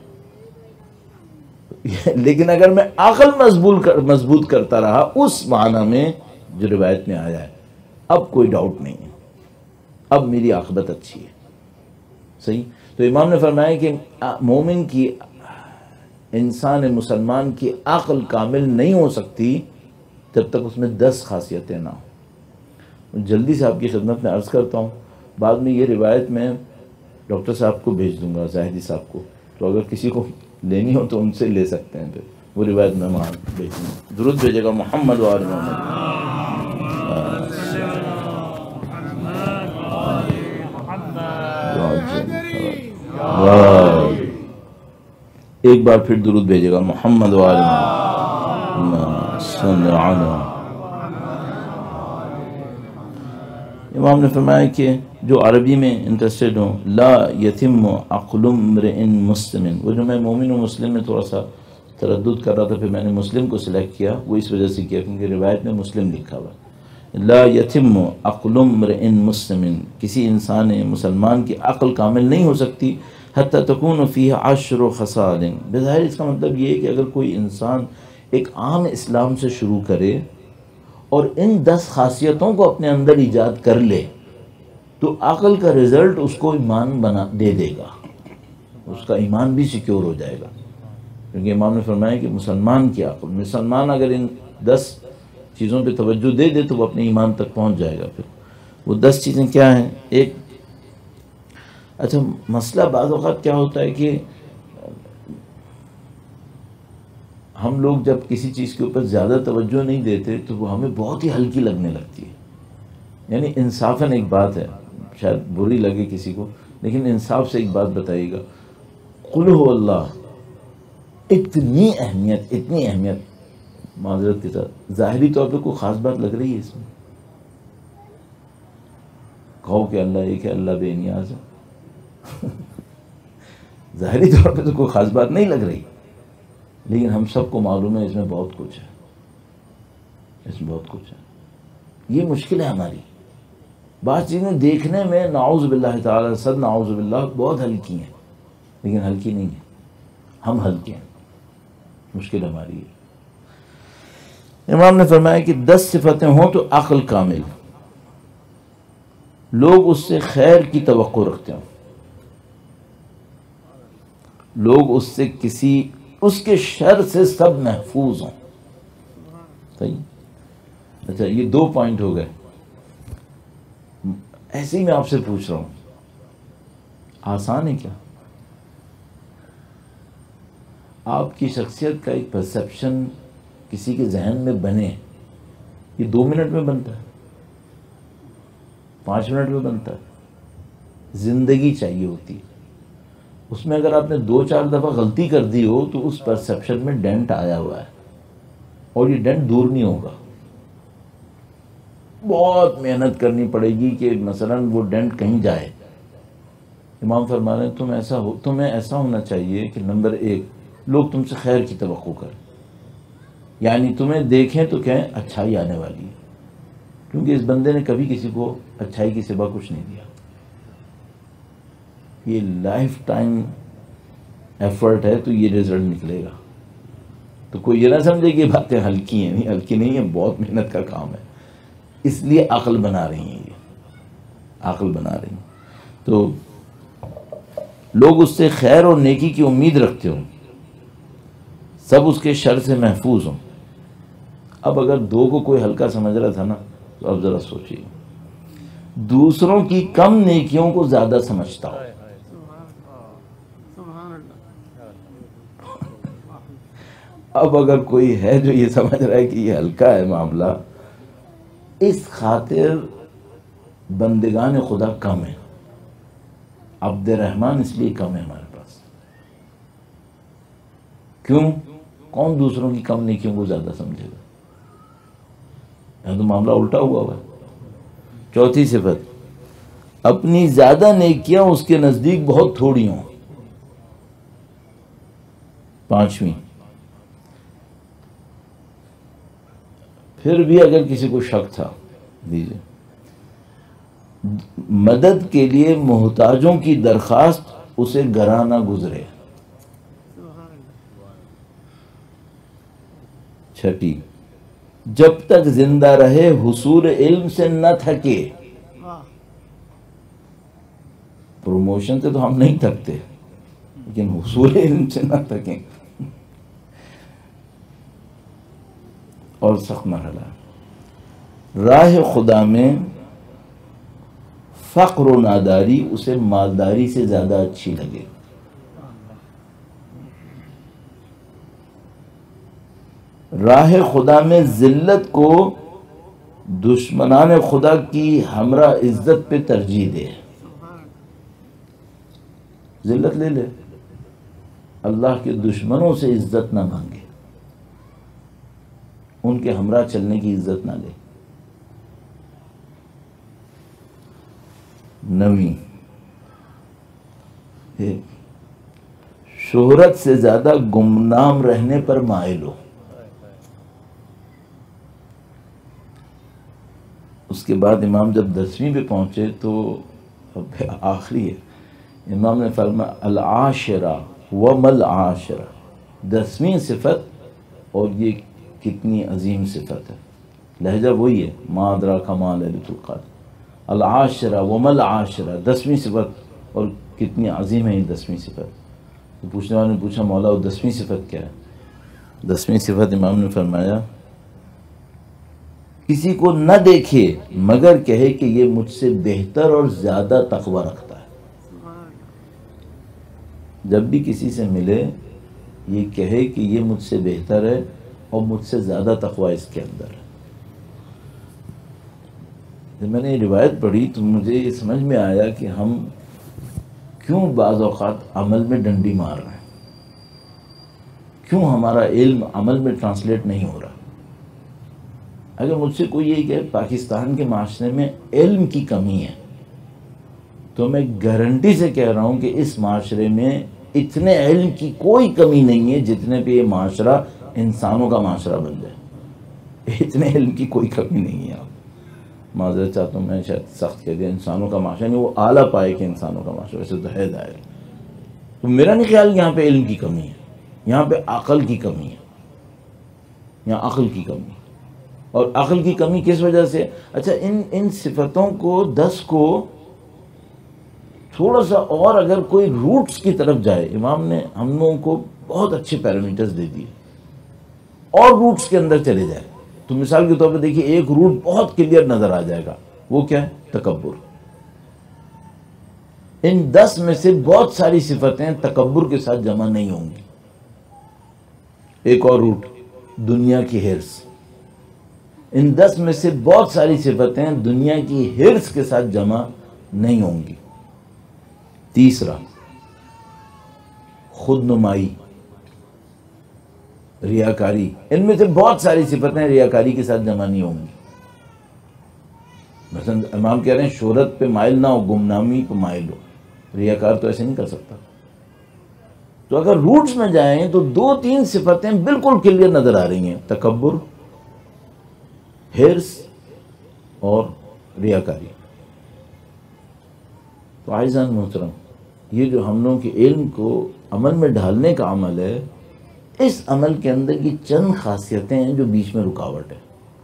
لیکن اگر میں عقل مضبوط کرتا رہا اس معنی میں جو روایت میں آیا ہے، اب کوئی ڈاؤٹ نہیں ہے، اب میری عاقبت اچھی ہے. صحیح. تو امام نے فرمایا کہ مومن کی، انسان مسلمان کی عقل کامل نہیں ہو سکتی جب تک اس میں 10 خاصیتیں نہ ہوں. جلدی سے آپ کی خدمت میں عرض کرتا ہوں، بعد میں یہ روایت میں ڈاکٹر صاحب کو بھیج دوں گا، زاہدی صاحب کو، تو اگر کسی کو لینی ہو تو ان سے لے سکتے ہیں. پھر وہ روایت میں وہاں بھیج دوں گا. درود بھیجے گا محمد و آل محمد. ایک بار پھر درود بھیجے گا محمد و آل محمد صلی علی. امام نے فرمایا کہ جو عربی میں انٹرسٹڈ ہوں، لا یتم عقل امرئ مسلم، وہ جو میں مومن و مسلم میں تھوڑا سا تردد کر رہا تھا، پھر میں نے مسلم کو سلیکٹ کیا، وہ اس وجہ سے کیا کیونکہ روایت میں مسلم لکھا ہوا. لا یتم عقل امرئ مسلم، کسی انسان مسلمان کی عقل کامل نہیں ہو سکتی حتی تکون فیہ 10 خصال، بظاہر اس کا مطلب یہ ہے کہ اگر کوئی انسان ایک عام اسلام سے شروع کرے اور ان 10 خاصیتوں کو اپنے اندر ایجاد کر لے تو عقل کا رزلٹ اس کو ایمان دے دے گا، اس کا ایمان بھی سیکیور ہو جائے گا، کیونکہ امام نے فرمایا کہ مسلمان کی عقل، مسلمان اگر ان 10 چیزوں پہ توجہ دے دے تو وہ اپنے ایمان تک پہنچ جائے گا۔ پھر وہ 10 چیزیں کیا ہیں؟ ایک، اچھا مسئلہ بعض اوقات کیا ہوتا ہے کہ ہم لوگ جب کسی چیز کے اوپر زیادہ توجہ نہیں دیتے تو وہ ہمیں بہت ہی ہلکی لگنے لگتی ہے۔ یعنی انصافاً ایک بات ہے، شاید بری لگے کسی کو، لیکن انصاف سے ایک بات بتائیے گا، قل هو اللہ، اتنی اہمیت معذرت کے ساتھ ظاہری طور پہ کوئی خاص بات لگ رہی ہے اس میں؟ کہو کہ اللہ ایک ہے، اللہ بے نیاز ہے، ظاہری طور پہ تو کوئی خاص بات نہیں لگ رہی، لیکن ہم سب کو معلوم ہے اس میں بہت کچھ ہے، اس میں بہت کچھ ہے۔ یہ مشکل ہے ہماری، بعض چیزیں دیکھنے میں نعوذ باللہ تعالی صد نعوذ باللہ بہت ہلکی ہیں، لیکن ہلکی نہیں ہیں، ہم ہلکے ہیں، مشکل ہماری ہے۔ امام نے فرمایا کہ 10 صفتیں ہوں تو عقل کامل، لوگ اس سے خیر کی توقع رکھتے ہوں، لوگ اس سے اس کے شر سے سب محفوظ ہوں، صحیح؟ اچھا یہ 2 پوائنٹ ہو گئے، ایسے ہی میں آپ سے پوچھ رہا ہوں، آسان ہے کیا؟ آپ کی شخصیت کا ایک پرسیپشن کسی کے ذہن میں بنے، یہ 2 منٹ میں بنتا ہے، 5 منٹ میں بنتا ہے، زندگی چاہیے ہوتی ہے، اس میں اگر آپ نے 2-4 دفعہ غلطی کر دی ہو تو اس پرسیپشن میں ڈینٹ آیا ہوا ہے، اور یہ ڈینٹ دور نہیں ہوگا، بہت محنت کرنی پڑے گی کہ مثلا وہ ڈینٹ کہیں جائے۔ امام فرما رہے ہیں تمہیں ایسا ہونا چاہیے کہ نمبر 1 لوگ تم سے خیر کی توقع کریں، یعنی تمہیں دیکھیں تو کہیں اچھائی آنے والی ہے، کیونکہ اس بندے نے کبھی کسی کو اچھائی کی سوا کچھ نہیں دیا، یہ لائف ٹائم ایفرٹ ہے تو یہ رزلٹ نکلے گا۔ تو کوئی یہ نہ سمجھے کہ یہ باتیں ہلکی ہیں، نہیں ہلکی نہیں ہیں، بہت محنت کا کام ہے، اس لیے عقل بنا رہی ہیں، یہ عقل بنا رہی ہیں۔ تو لوگ اس سے خیر اور نیکی کی امید رکھتے ہوں، سب اس کے شر سے محفوظ ہوں۔ اب اگر 2 کو کوئی ہلکا سمجھ رہا تھا نا تو اب ذرا سوچیے، دوسروں کی کم نیکیوں کو زیادہ سمجھتا ہوں، اب اگر کوئی ہے جو یہ سمجھ رہا ہے کہ یہ ہلکا ہے معاملہ، اس خاطر بندگان خدا کم ہیں، عبد الرحمن اس لیے کم ہے ہمارے پاس۔ کیوں؟ کون دوسروں کی کم نیکیوں کو زیادہ سمجھے گا؟ یہاں تو معاملہ الٹا ہوا ہے۔ 4تھی صفت، اپنی زیادہ نیکیاں اس کے نزدیک بہت تھوڑی ہوں۔ 5ویں، پھر بھی اگر کسی کو شک تھا دیجیے، مدد کے لیے محتاجوں کی درخواست اسے گراں نہ گزرے۔ 6، جب تک زندہ رہے حصول علم سے نہ تھکے۔ پروموشن سے تو ہم نہیں تھکتے، لیکن حصول علم سے نہ تھکیں۔ اور سخت مرحلہ، راہ خدا میں فقر و ناداری اسے مالداری سے زیادہ اچھی لگے۔ راہ خدا میں ذلت کو دشمنان خدا کی ہمراہ عزت پہ ترجیح دے۔ ذلت لے لے، اللہ کے دشمنوں سے عزت نہ مانگے، ان کے ہمراہ چلنے کی عزت نہ لے۔ 9، شہرت سے زیادہ گمنام رہنے پر مائل ہو۔ اس کے بعد امام جب 10ویں پہ پہنچے تو اب آخری ہے، امام نے فرمایا العاشرہ ومل عاشرہ، 10ویں صفت اور یہ کتنی عظیم صفت ہے، لہجہ وہی ہے ما ادراک ما لیلۃ القدر، العاشرہ ومل عاشرہ، 10ویں صفت اور کتنی عظیم ہے یہ 10ویں صفت۔ تو پوچھنے والے نے پوچھا مولا وہ 10ویں صفت کیا ہے؟ 10ویں صفت امام نے فرمایا کسی کو نہ دیکھے مگر کہے کہ یہ مجھ سے بہتر اور زیادہ تقوی رکھتا ہے۔ جب بھی کسی سے ملے یہ کہے کہ یہ مجھ سے بہتر ہے اور مجھ سے زیادہ تقوی اس کے اندر ہے۔ جب میں نے یہ روایت پڑھی تو مجھے یہ سمجھ میں آیا کہ ہم کیوں بعض اوقات عمل میں ڈنڈی مار رہے ہیں، کیوں ہمارا علم عمل میں ٹرانسلیٹ نہیں ہو رہا۔ اگر مجھ سے کوئی یہ کہ پاکستان کے معاشرے میں علم کی کمی ہے تو میں گارنٹی سے کہہ رہا ہوں کہ اس معاشرے میں اتنے علم کی کوئی کمی نہیں ہے جتنے پہ یہ معاشرہ انسانوں کا معاشرہ بن جائے، اتنے علم کی کوئی کمی نہیں ہے۔ آپ معذرت چاہتا ہوں، میں شاید سخت کہہ دیا، انسانوں کا معاشرہ نہیں، وہ اعلیٰ پائے کہ انسانوں کا معاشرہ، ویسے تو ہے ظاہر، تو میرا نہیں خیال یہاں پہ علم کی کمی ہے، یہاں پہ عقل کی کمی ہے، یہاں عقل کی کمی ہے۔ اور عقل کی کمی کس وجہ سے؟ اچھا ان صفتوں کو 10 کو تھوڑا سا اور اگر کوئی روٹس کی طرف جائے، امام نے ہم لوگوں کو بہت اچھے پیرامیٹرز دے دیے، اور روٹس کے اندر چلے جائے تو مثال کے طور پہ دیکھیے ایک روٹ بہت کلیئر نظر آ جائے گا، وہ کیا ہے؟ تکبر۔ ان 10 میں سے بہت ساری صفتیں تکبر کے ساتھ جمع نہیں ہوں گی۔ ایک اور روٹ دنیا کی حرص، ان 10 میں سے بہت ساری صفتیں دنیا کی حرص کے ساتھ جمع نہیں ہوں گی۔ تیسرا خود نمائی، ریاکاری، ان میں سے بہت ساری صفتیں ریاکاری کے ساتھ جمع نہیں ہوں گی۔ مثلا امام کہہ رہے ہیں شہرت پہ مائل نہ ہو، گمنامی پہ مائل ہو، ریاکار تو ایسے نہیں کر سکتا۔ تو اگر روٹس میں جائیں تو 2-3 صفتیں بالکل کلیئر نظر آ رہی ہیں، تکبر، حرص اور ریاکاری۔ تو عزیزان محترم، یہ جو ہم لوگوں کے علم کو عمل میں ڈھالنے کا عمل ہے، اس عمل کے اندر کی چند خاصیتیں ہیں جو بیچ میں رکاوٹ ہے۔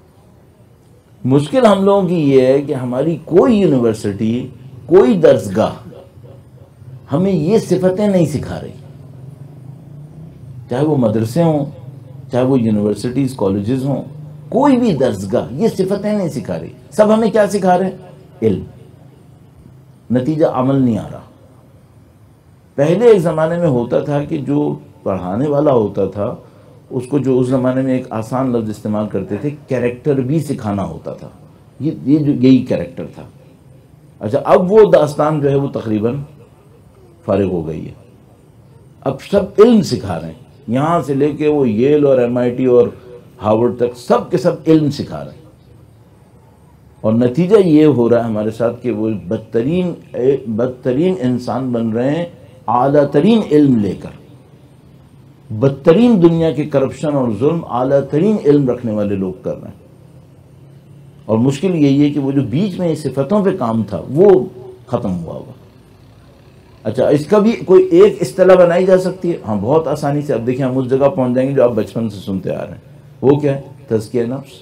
مشکل ہم لوگوں کی یہ ہے کہ ہماری کوئی یونیورسٹی، کوئی درسگاہ ہمیں یہ صفتیں نہیں سکھا رہی، چاہے وہ مدرسے ہوں، چاہے وہ یونیورسٹیز کالجز ہوں، کوئی بھی درسگاہ یہ صفتیں نہیں سکھا رہی۔ سب ہمیں کیا سکھا رہے ہیں؟ علم۔ نتیجہ عمل نہیں آ رہا۔ پہلے ایک زمانے میں ہوتا تھا کہ جو پڑھانے والا ہوتا تھا اس کو جو اس زمانے میں ایک آسان لفظ استعمال کرتے تھے، کیریکٹر بھی سکھانا ہوتا تھا، یہی کیریکٹر تھا۔ اچھا اب وہ داستان جو ہے وہ تقریباً فارغ ہو گئی ہے، اب سب علم سکھا رہے ہیں، یہاں سے لے کے وہ ییل اور MIT اور ہارورڈ تک سب کے سب علم سکھا رہے ہیں۔ اور نتیجہ یہ ہو رہا ہے ہمارے ساتھ کہ وہ بدترین انسان بن رہے ہیں، اعلیٰ ترین علم لے کر۔ بدترین دنیا کے کرپشن اور ظلم اعلیٰ ترین علم رکھنے والے لوگ کر رہے ہیں۔ اور مشکل یہی ہے کہ وہ جو بیچ میں صفتوں پہ کام تھا وہ ختم ہوا ہوا۔ اچھا اس کا بھی کوئی ایک اصطلاح بنائی جا سکتی ہے؟ ہاں بہت آسانی سے۔ اب دیکھیں ہم اس جگہ پہنچ جائیں گے جو آپ بچپن سے سنتے آ رہے ہیں، وہ کیا ہے؟ تزکیہ نفس۔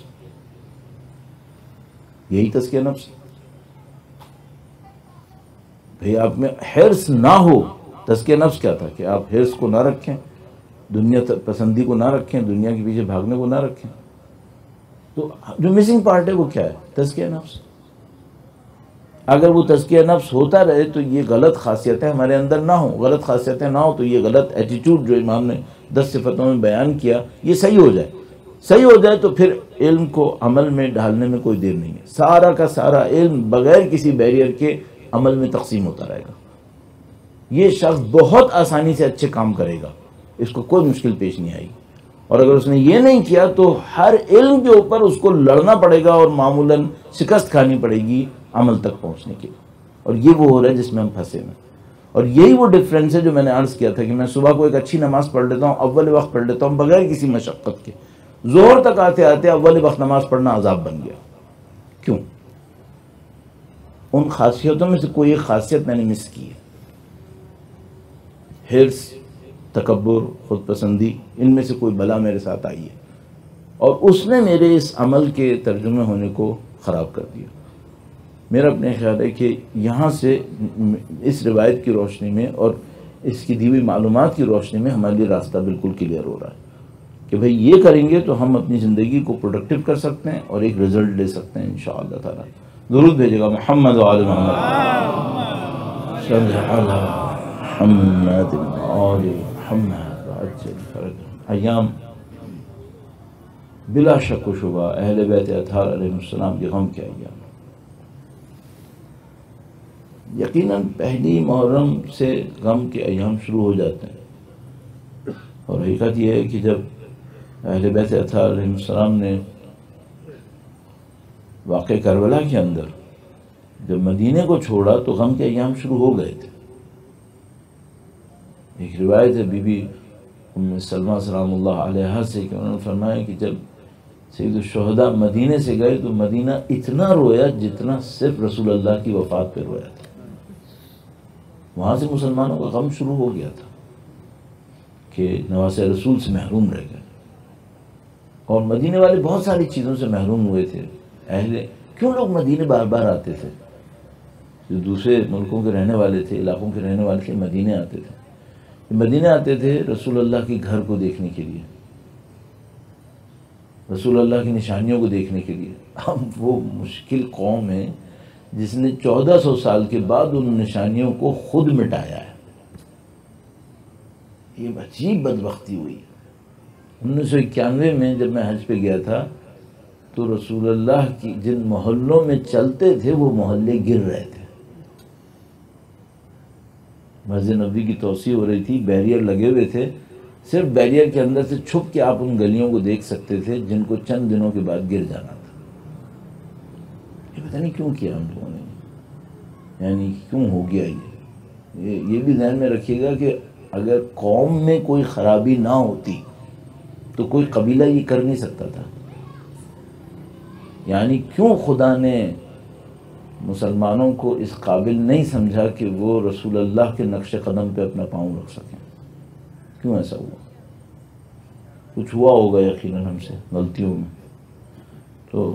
یہی تزکیہ نفس بھئی آپ میں حرص نہ ہو۔ تزکیہ نفس کیا تھا؟ کہ آپ حرص کو نہ رکھیں، دنیا پسندی کو نہ رکھیں، دنیا کے پیچھے بھاگنے کو نہ رکھیں۔ تو جو مسنگ پارٹ ہے وہ کیا ہے؟ تزکیہ نفس۔ اگر وہ تزکیہ نفس ہوتا رہے تو یہ غلط خاصیتیں ہمارے اندر نہ ہوں، غلط خاصیتیں نہ ہوں تو یہ غلط ایٹیٹیوڈ جو امام نے 10 صفتوں میں بیان کیا یہ صحیح ہو جائے۔ صحیح ہو جائے تو پھر علم کو عمل میں ڈھالنے میں کوئی دیر نہیں ہے، سارا کا سارا علم بغیر کسی بیریئر کے عمل میں تقسیم ہوتا رہے گا۔ یہ شخص بہت آسانی سے اچھے کام کرے گا، اس کو کوئی مشکل پیش نہیں آئے گی۔ اور اگر اس نے یہ نہیں کیا تو ہر علم کے اوپر اس کو لڑنا پڑے گا اور معمولاً شکست کھانی پڑے گی عمل تک پہنچنے کے لیے۔ اور یہ وہ ہو رہا ہے جس میں ہم پھنسے ہیں۔ اور یہی وہ ڈفرینس ہے جو میں نے عرض کیا تھا کہ میں صبح کو ایک اچھی نماز پڑھ لیتا ہوں، اول وقت پڑھ لیتا ہوں بغیر کسی مشقت کے، ظہر تک آتے آتے اول وقت نماز پڑھنا عذاب بن گیا۔ کیوں؟ ان خاصیتوں میں سے کوئی ایک خاصیت میں نے مس کی ہے. حرص، تکبر، خود پسندی، ان میں سے کوئی بلا میرے ساتھ آئی ہے اور اس نے میرے اس عمل کے ترجمے ہونے کو خراب کر دیا. میرا اپنے خیال ہے کہ یہاں سے اس روایت کی روشنی میں اور اس کی دی ہوئی معلومات کی روشنی میں ہمارے لیے راستہ بالکل کلیئر ہو رہا ہے کہ بھئی یہ کریں گے تو ہم اپنی زندگی کو پروڈکٹیو کر سکتے ہیں اور ایک رزلٹ لے سکتے ہیں انشاءاللہ تعالی. درود بھیجے گا محمد و آل محمد صلی علی محمد آل محمد عجل فرج. ایام بلا شک و شبہ اہل بیت اطہار علیہ السلام کے غم کے ایام. یقیناً پہلی محرم سے غم کے ایام شروع ہو جاتے ہیں اور حقیقت یہ ہے کہ جب اہل بیت اطہار علیہ السلام نے واقع کربلا کے اندر جب مدینے کو چھوڑا تو غم کے ایام شروع ہو گئے تھے. ایک روایت ہے بی بی ام سلمہ سلام اللہ علیہا سے کہ انہوں نے فرمایا کہ جب سید الشہداء مدینے سے گئے تو مدینہ اتنا رویا جتنا صرف رسول اللہ کی وفات پہ رویا تھا. وہاں سے مسلمانوں کا غم شروع ہو گیا تھا کہ نواز رسول سے محروم رہ گئے اور مدینے والے بہت ساری چیزوں سے محروم ہوئے تھے. کیوں لوگ مدینے بار بار آتے تھے؟ جو دوسرے ملکوں کے رہنے والے تھے، علاقوں کے رہنے والے تھے، مدینے آتے تھے. مدینے آتے تھے رسول اللہ کے گھر کو دیکھنے کے لیے، رسول اللہ کی نشانیوں کو دیکھنے کے لیے. ہم وہ مشکل قوم ہے جس نے 1400 سال کے بعد ان نشانیوں کو خود مٹایا ہے. یہ عجیب بدبختی ہوئی. 1991 میں جب میں حج پہ گیا تھا تو رسول اللہ کی جن محلوں میں چلتے تھے وہ محلے گر رہے تھے. مسجد نبوی کی توسیع ہو رہی تھی، بیریئر لگے ہوئے تھے، صرف بیریئر کے اندر سے چھپ کے آپ ان گلیوں کو دیکھ سکتے تھے جن کو چند دنوں کے بعد گر جانا تھا. یہ پتہ نہیں کیوں کیا ہم لوگوں نے، یعنی کیوں ہو گیا یہ بھی ذہن میں رکھیے گا کہ اگر قوم میں کوئی خرابی نہ ہوتی تو کوئی قبیلہ یہ کر نہیں سکتا تھا. یعنی کیوں خدا نے مسلمانوں کو اس قابل نہیں سمجھا کہ وہ رسول اللہ کے نقش قدم پہ اپنا پاؤں رکھ سکیں؟ کیوں ایسا ہوا؟ کچھ ہوا ہوگا یقیناً ہم سے غلطیوں میں. تو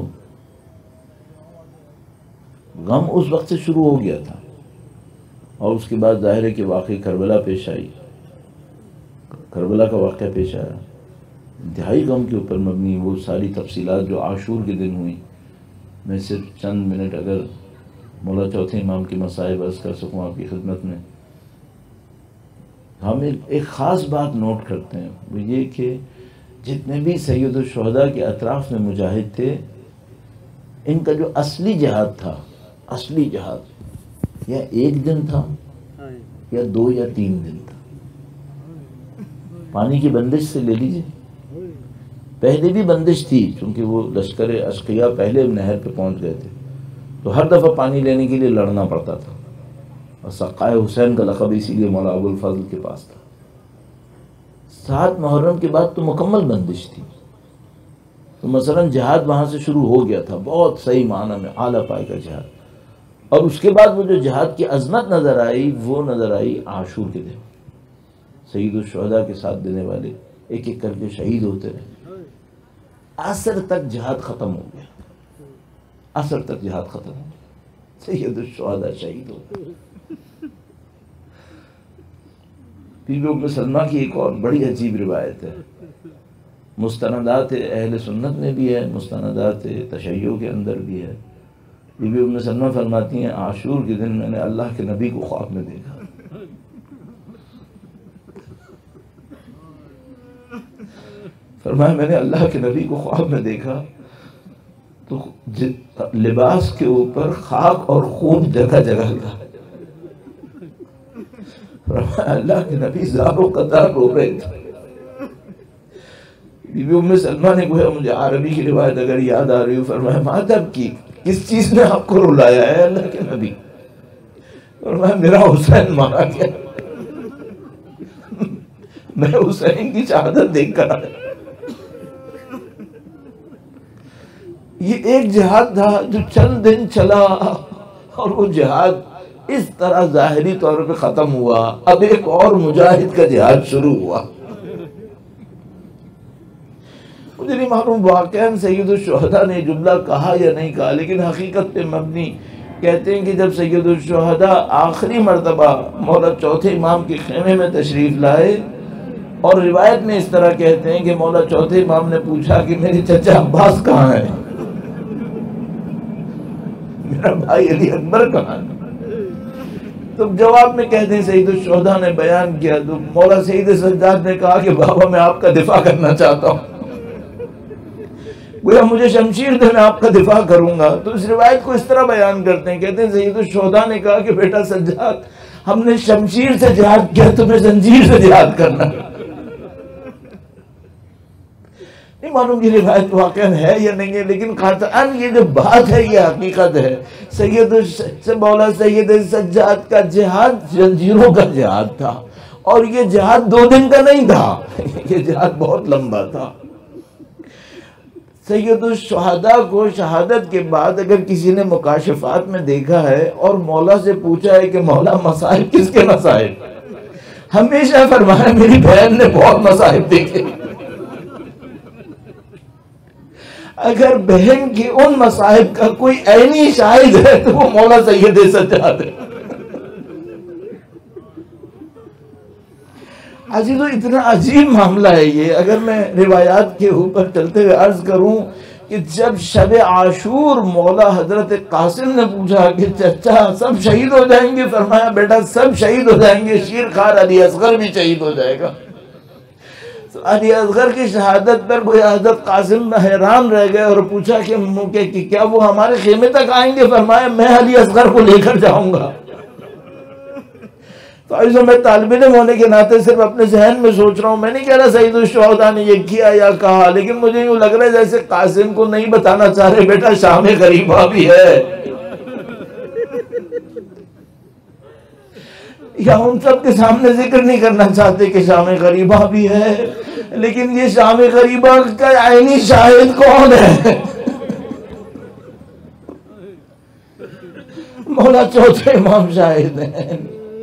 غم اس وقت سے شروع ہو گیا تھا اور اس کے بعد ظاہر ہے کہ واقعی کربلا پیش آئی. کربلا کا واقعہ پیش آیا، انتہائی غم کے اوپر مبنی وہ ساری تفصیلات جو عاشور کے دن ہوئیں. میں صرف چند منٹ اگر مولا چوتھے امام کے مصائب عرض کر سکوں آپ کی خدمت میں. ہم ایک خاص بات نوٹ کرتے ہیں، وہ یہ کہ جتنے بھی سید الشہداء کے اطراف میں مجاہد تھے، ان کا جو اصلی جہاد تھا، اصلی جہاد یا ایک دن تھا یا 2 یا 3 دن تھا. پانی کی بندش سے لے لیجیے، پہلے بھی بندش تھی چونکہ وہ لشکر اشقیاء پہلے نہر پہ پہنچ گئے تھے تو ہر دفعہ پانی لینے کے لیے لڑنا پڑتا تھا اور سقائے حسین کا لقب اسی لیے مولا ابو الفضل کے پاس تھا. 7 محرم کے بعد تو مکمل بندش تھی. تو مثلا جہاد وہاں سے شروع ہو گیا تھا، بہت صحیح معنی میں اعلیٰ پائے کا جہاد. اور اس کے بعد وہ جو جہاد کی عظمت نظر آئی وہ نظر آئی عاشور کے دن. سید الشہداء کے ساتھ دینے والے ایک ایک کر کے شہید ہوتے رہے. عصر تک جہاد ختم ہو گیا، عصر تک جہاد ختم ہو گیا، سید الشہداء شہید ہو گئے. بی بی ام سلمہ کی ایک اور بڑی عجیب روایت ہے، مستندات اہل سنت میں بھی ہے، مستندات تشیع کے اندر بھی ہے. بی بی ام سلمہ فرماتی ہیں عاشور کے دن میں نے اللہ کے نبی کو خواب میں دیکھا. فرمایا میں نے اللہ کے نبی کو خواب میں دیکھا تو لباس کے اوپر خاک اور خون جگہ جگہ تھا. فرمایا اللہ کے نبی زار و قطار رو رہے تھے. بی بی ام سلمہ نے گویا مجھے عربی کی روایت اگر یاد آ رہی ہو، فرمایا مادب کی کس چیز نے آپ کو رلایا ہے؟ اللہ کے نبی. فرمایا میرا حسین مارا گیا، میں حسین کی شہادت دیکھ کر آیا. یہ ایک جہاد تھا جو چند دن چلا اور وہ جہاد اس طرح ظاہری طور پہ ختم ہوا. اب ایک اور مجاہد کا جہاد شروع ہوا. مجھے نہیں معلوم واقعاً سید الشہداء نے جملہ کہا یا نہیں کہا، لیکن حقیقت پہ مبنی کہتے ہیں کہ جب سید الشہداء آخری مرتبہ مولا چوتھے امام کے خیمے میں تشریف لائے، اور روایت میں اس طرح کہتے ہیں کہ مولا چوتھے امام نے پوچھا کہ میرے چچا عباس کہاں ہے، میرا بھائی علی اکبر کہاں ہے؟ تو جواب میں کہتے ہیں سید الشہداء نے بیان کیا تو مولا سید سجاد نے کہا کہ بابا میں آپ کا دفاع کرنا چاہتا ہوں، گویا مجھے شمشیر دے میں آپ کا دفاع کروں گا. تو اس روایت کو اس طرح بیان کرتے ہیں، کہتے ہیں سید الشہداء نے کہا کہ بیٹا سجاد، ہم نے شمشیر سے جہاد کیا، تمہیں زنجیر سے جہاد کرنا. نہیں معلوم یہ روایت واقعا ہے یا نہیں ہے، لیکن قاطعاً یہ جو بات ہے یہ حقیقت ہے. مولا سید سجاد کا جہاد زنجیروں کا جہاد تھا، اور یہ جہاد 2 دن کا نہیں تھا، یہ جہاد بہت لمبا تھا. سید الشہداء کو شہادت کے بعد اگر کسی نے مکاشفات میں دیکھا ہے اور مولا سے پوچھا ہے کہ مولا مصائب کس کے مصائب، ہمیشہ فرمایا میری بہن نے بہت مصائب دیکھے. اگر بہن کی ان مصائب کا کوئی عینی شاہد ہے تو وہ مولا سید سجاد ہے. عزیزو اتنا عجیب معاملہ ہے یہ. اگر میں روایات کے اوپر چلتے ہوئے عرض کروں کہ جب شب عاشور مولا حضرت قاسم نے پوچھا کہ چچا سب شہید ہو جائیں گے، فرمایا بیٹا سب شہید ہو جائیں گے، شیر خوار علی اصغر بھی شہید ہو جائے گا. علی اصغر کی شہادت پر گویا حضرت قاسم حیران رہ گئے اور پوچھا کہ کیا وہ ہمارے خیمے تک آئیں گے؟ فرمایا میں علی اصغر کو لے کر جاؤں گا. تو ایسا میں طالب علم ہونے کے ناطے صرف اپنے ذہن میں سوچ رہا ہوں، میں نہیں کہہ رہا سید الشہداء نے یہ کیا یا کہا، لیکن مجھے یوں لگ رہا ہے جیسے قاسم کو نہیں بتانا چاہ رہے بیٹا شام غریبہ بھی ہے، یا ان سب کے سامنے ذکر نہیں کرنا چاہتے کہ شام غریبہ بھی ہے، لیکن یہ شام غریبہ کا عینی شاہد کون ہے؟ مولا چوتھے امام شاہد ہیں.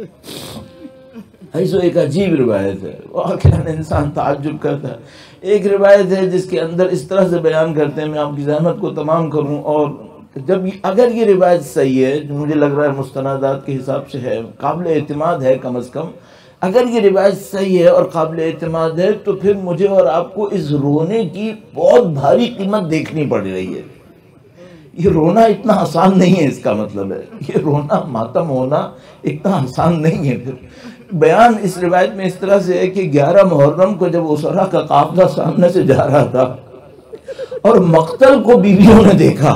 ایسو ایک عجیب روایت ہے، واقعاً انسان تعجب کرتا ہے. ایک روایت ہے جس کے اندر اس طرح سے بیان کرتے ہیں، میں آپ کی زحمت کو تمام کروں، اور اگر یہ روایت صحیح ہے جو مجھے لگ رہا ہے مستندات کے حساب سے ہے، قابل اعتماد ہے کم از کم، اگر یہ روایت صحیح ہے اور قابل اعتماد ہے تو پھر مجھے اور آپ کو اس رونے کی بہت بھاری قیمت دیکھنی پڑ رہی ہے. یہ رونا اتنا آسان نہیں ہے، اس کا مطلب ہے یہ رونا ماتم ہونا اتنا آسان نہیں ہے. پھر بیان اس روایت میں اس طرح سے ہے کہ 11 محرم کو جب اسرا کا قافلہ سامنے سے جا رہا تھا اور مقتل کو بیویوں نے دیکھا،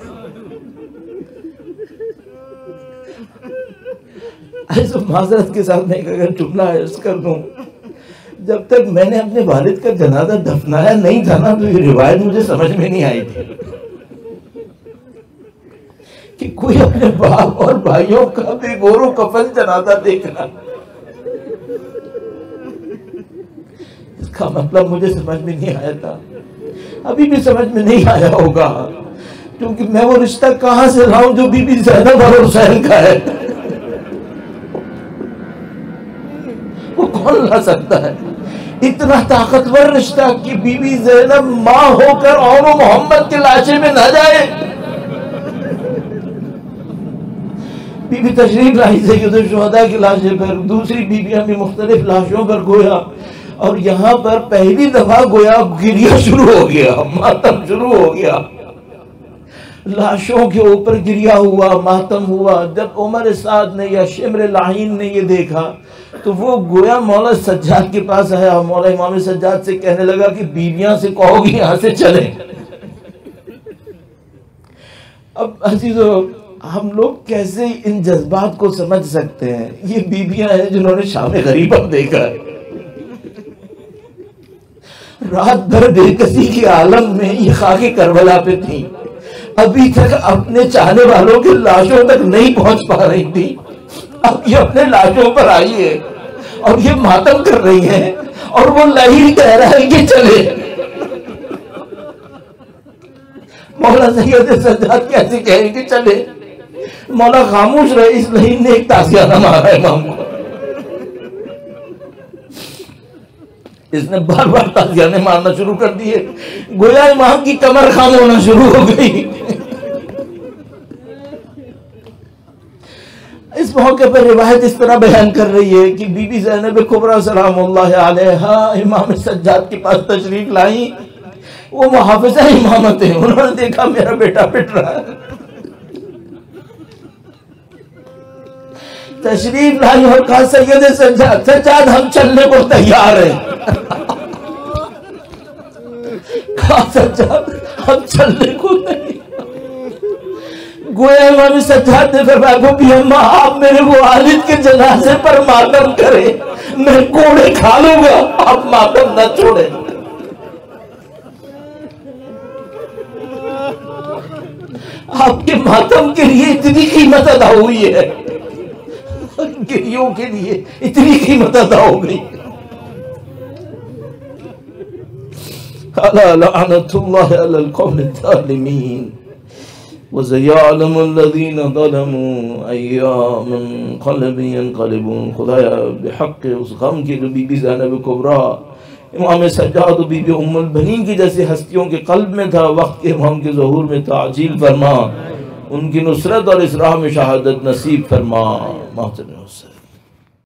ایسا معذرت کے ساتھ میں اگر جملہ عرض کر دوں، جب تک میں نے اپنے والد کا جنازہ دفنایا نہیں تھا نا تو یہ روایت مجھے سمجھ میں نہیں آئی تھی کہ کوئی اپنے باپ اور بھائیوں کا بے گور و کفن جنازہ دیکھنا، اس کا مطلب مجھے سمجھ میں نہیں آیا تھا، ابھی بھی سمجھ میں نہیں آیا ہوگا، کیونکہ میں وہ رشتہ کہاں سے لاؤں جو بی بی زینب اور حسین کا ہے؟ وہ کون لا سکتا ہے اتنا طاقتور رشتہ کہ بی بی زینب ماں ہو کر اور وہ محمد کے لاشے میں نہ جائے؟ بی بی تشریف لائی سید الشہداء کی لاشیں پر، دوسری بیویاں بھی مختلف لاشوں پر گویا، اور یہاں پر پہلی دفعہ گویا گریہ شروع ہو گیا، ماتم شروع ہو گیا، لاشوں کے اوپر گریہ ہوا، ماتم ہوا. جب عمر سعد نے یا شمر لاہین نے یہ دیکھا تو وہ گویا مولا سجاد کے پاس آیا، مولا امام سجاد سے کہنے لگا کہ بیویاں سے کہو گی یہاں سے چلیں. اب عزیزو ہم لوگ کیسے ان جذبات کو سمجھ سکتے ہیں؟ یہ بیویاں ہیں جنہوں نے شام غریبہ دیکھا ہے، رات بھر بے کسی کے عالم میں یہ خاک کربلا پہ تھی، ابھی تک اپنے چاہنے والوں کے لاشوں تک نہیں پہنچ پا رہی تھی، اب یہ اپنے لاشوں پر آئی ہے اور یہ ماتم کر رہی ہیں، اور وہ لہیر کہہ رہا ہے کہ چلے. مولا سید سجاد کیسے کہیں کہ چلے؟ مولا خاموش رہے، اس لعین نے ایک تازیانہ مارا امام کو. اس نے بار بار تازیانے مارنا شروع کر دیے، گویا امام کی کمر خام ہونا شروع ہو گئی. اس موقع پر روایت اس طرح بیان کر رہی ہے کہ بی بی زینب کبریٰ سلام اللہ علیہا امام سجاد کے پاس تشریف لائیں. وہ محافظہ امامت ہیں، انہوں نے دیکھا میرا بیٹا پٹ رہا ہے، تشریف لائی اور کہا سید سجاد، سجاد ہم چلنے کو تیار ہیں. کہا سجاد ہم چلنے کو تیار. گویا امام سجاد نے فرمایا گوبی اماں آپ میرے والد کے جنازے پر ماتم کریں، میں کوڑے کھا لوں گا، آپ ماتم نہ چھوڑیں. آپ کے ماتم کے لیے اتنی قیمت ادا ہوئی ہے، گریوں کے لیے اتنی قیمت ادا ہو گئی. الا لعنت اللہ علی القوم الظالمین وَسَيَعْلَمُ الَّذِينَ ظَلَمُوا أَيَّامَ انقلب ينقلبون. خدایا بحق اس غم کی جو بی بی زینب کبریٰ امام سجاد و بی بی ام البنین کی جیسے ہستیوں کے قلب میں تھا، وقت کے امام کے ظہور میں تعجیل فرما، ان کی نصرت اور اسراء میں شہادت نصیب فرما. محترم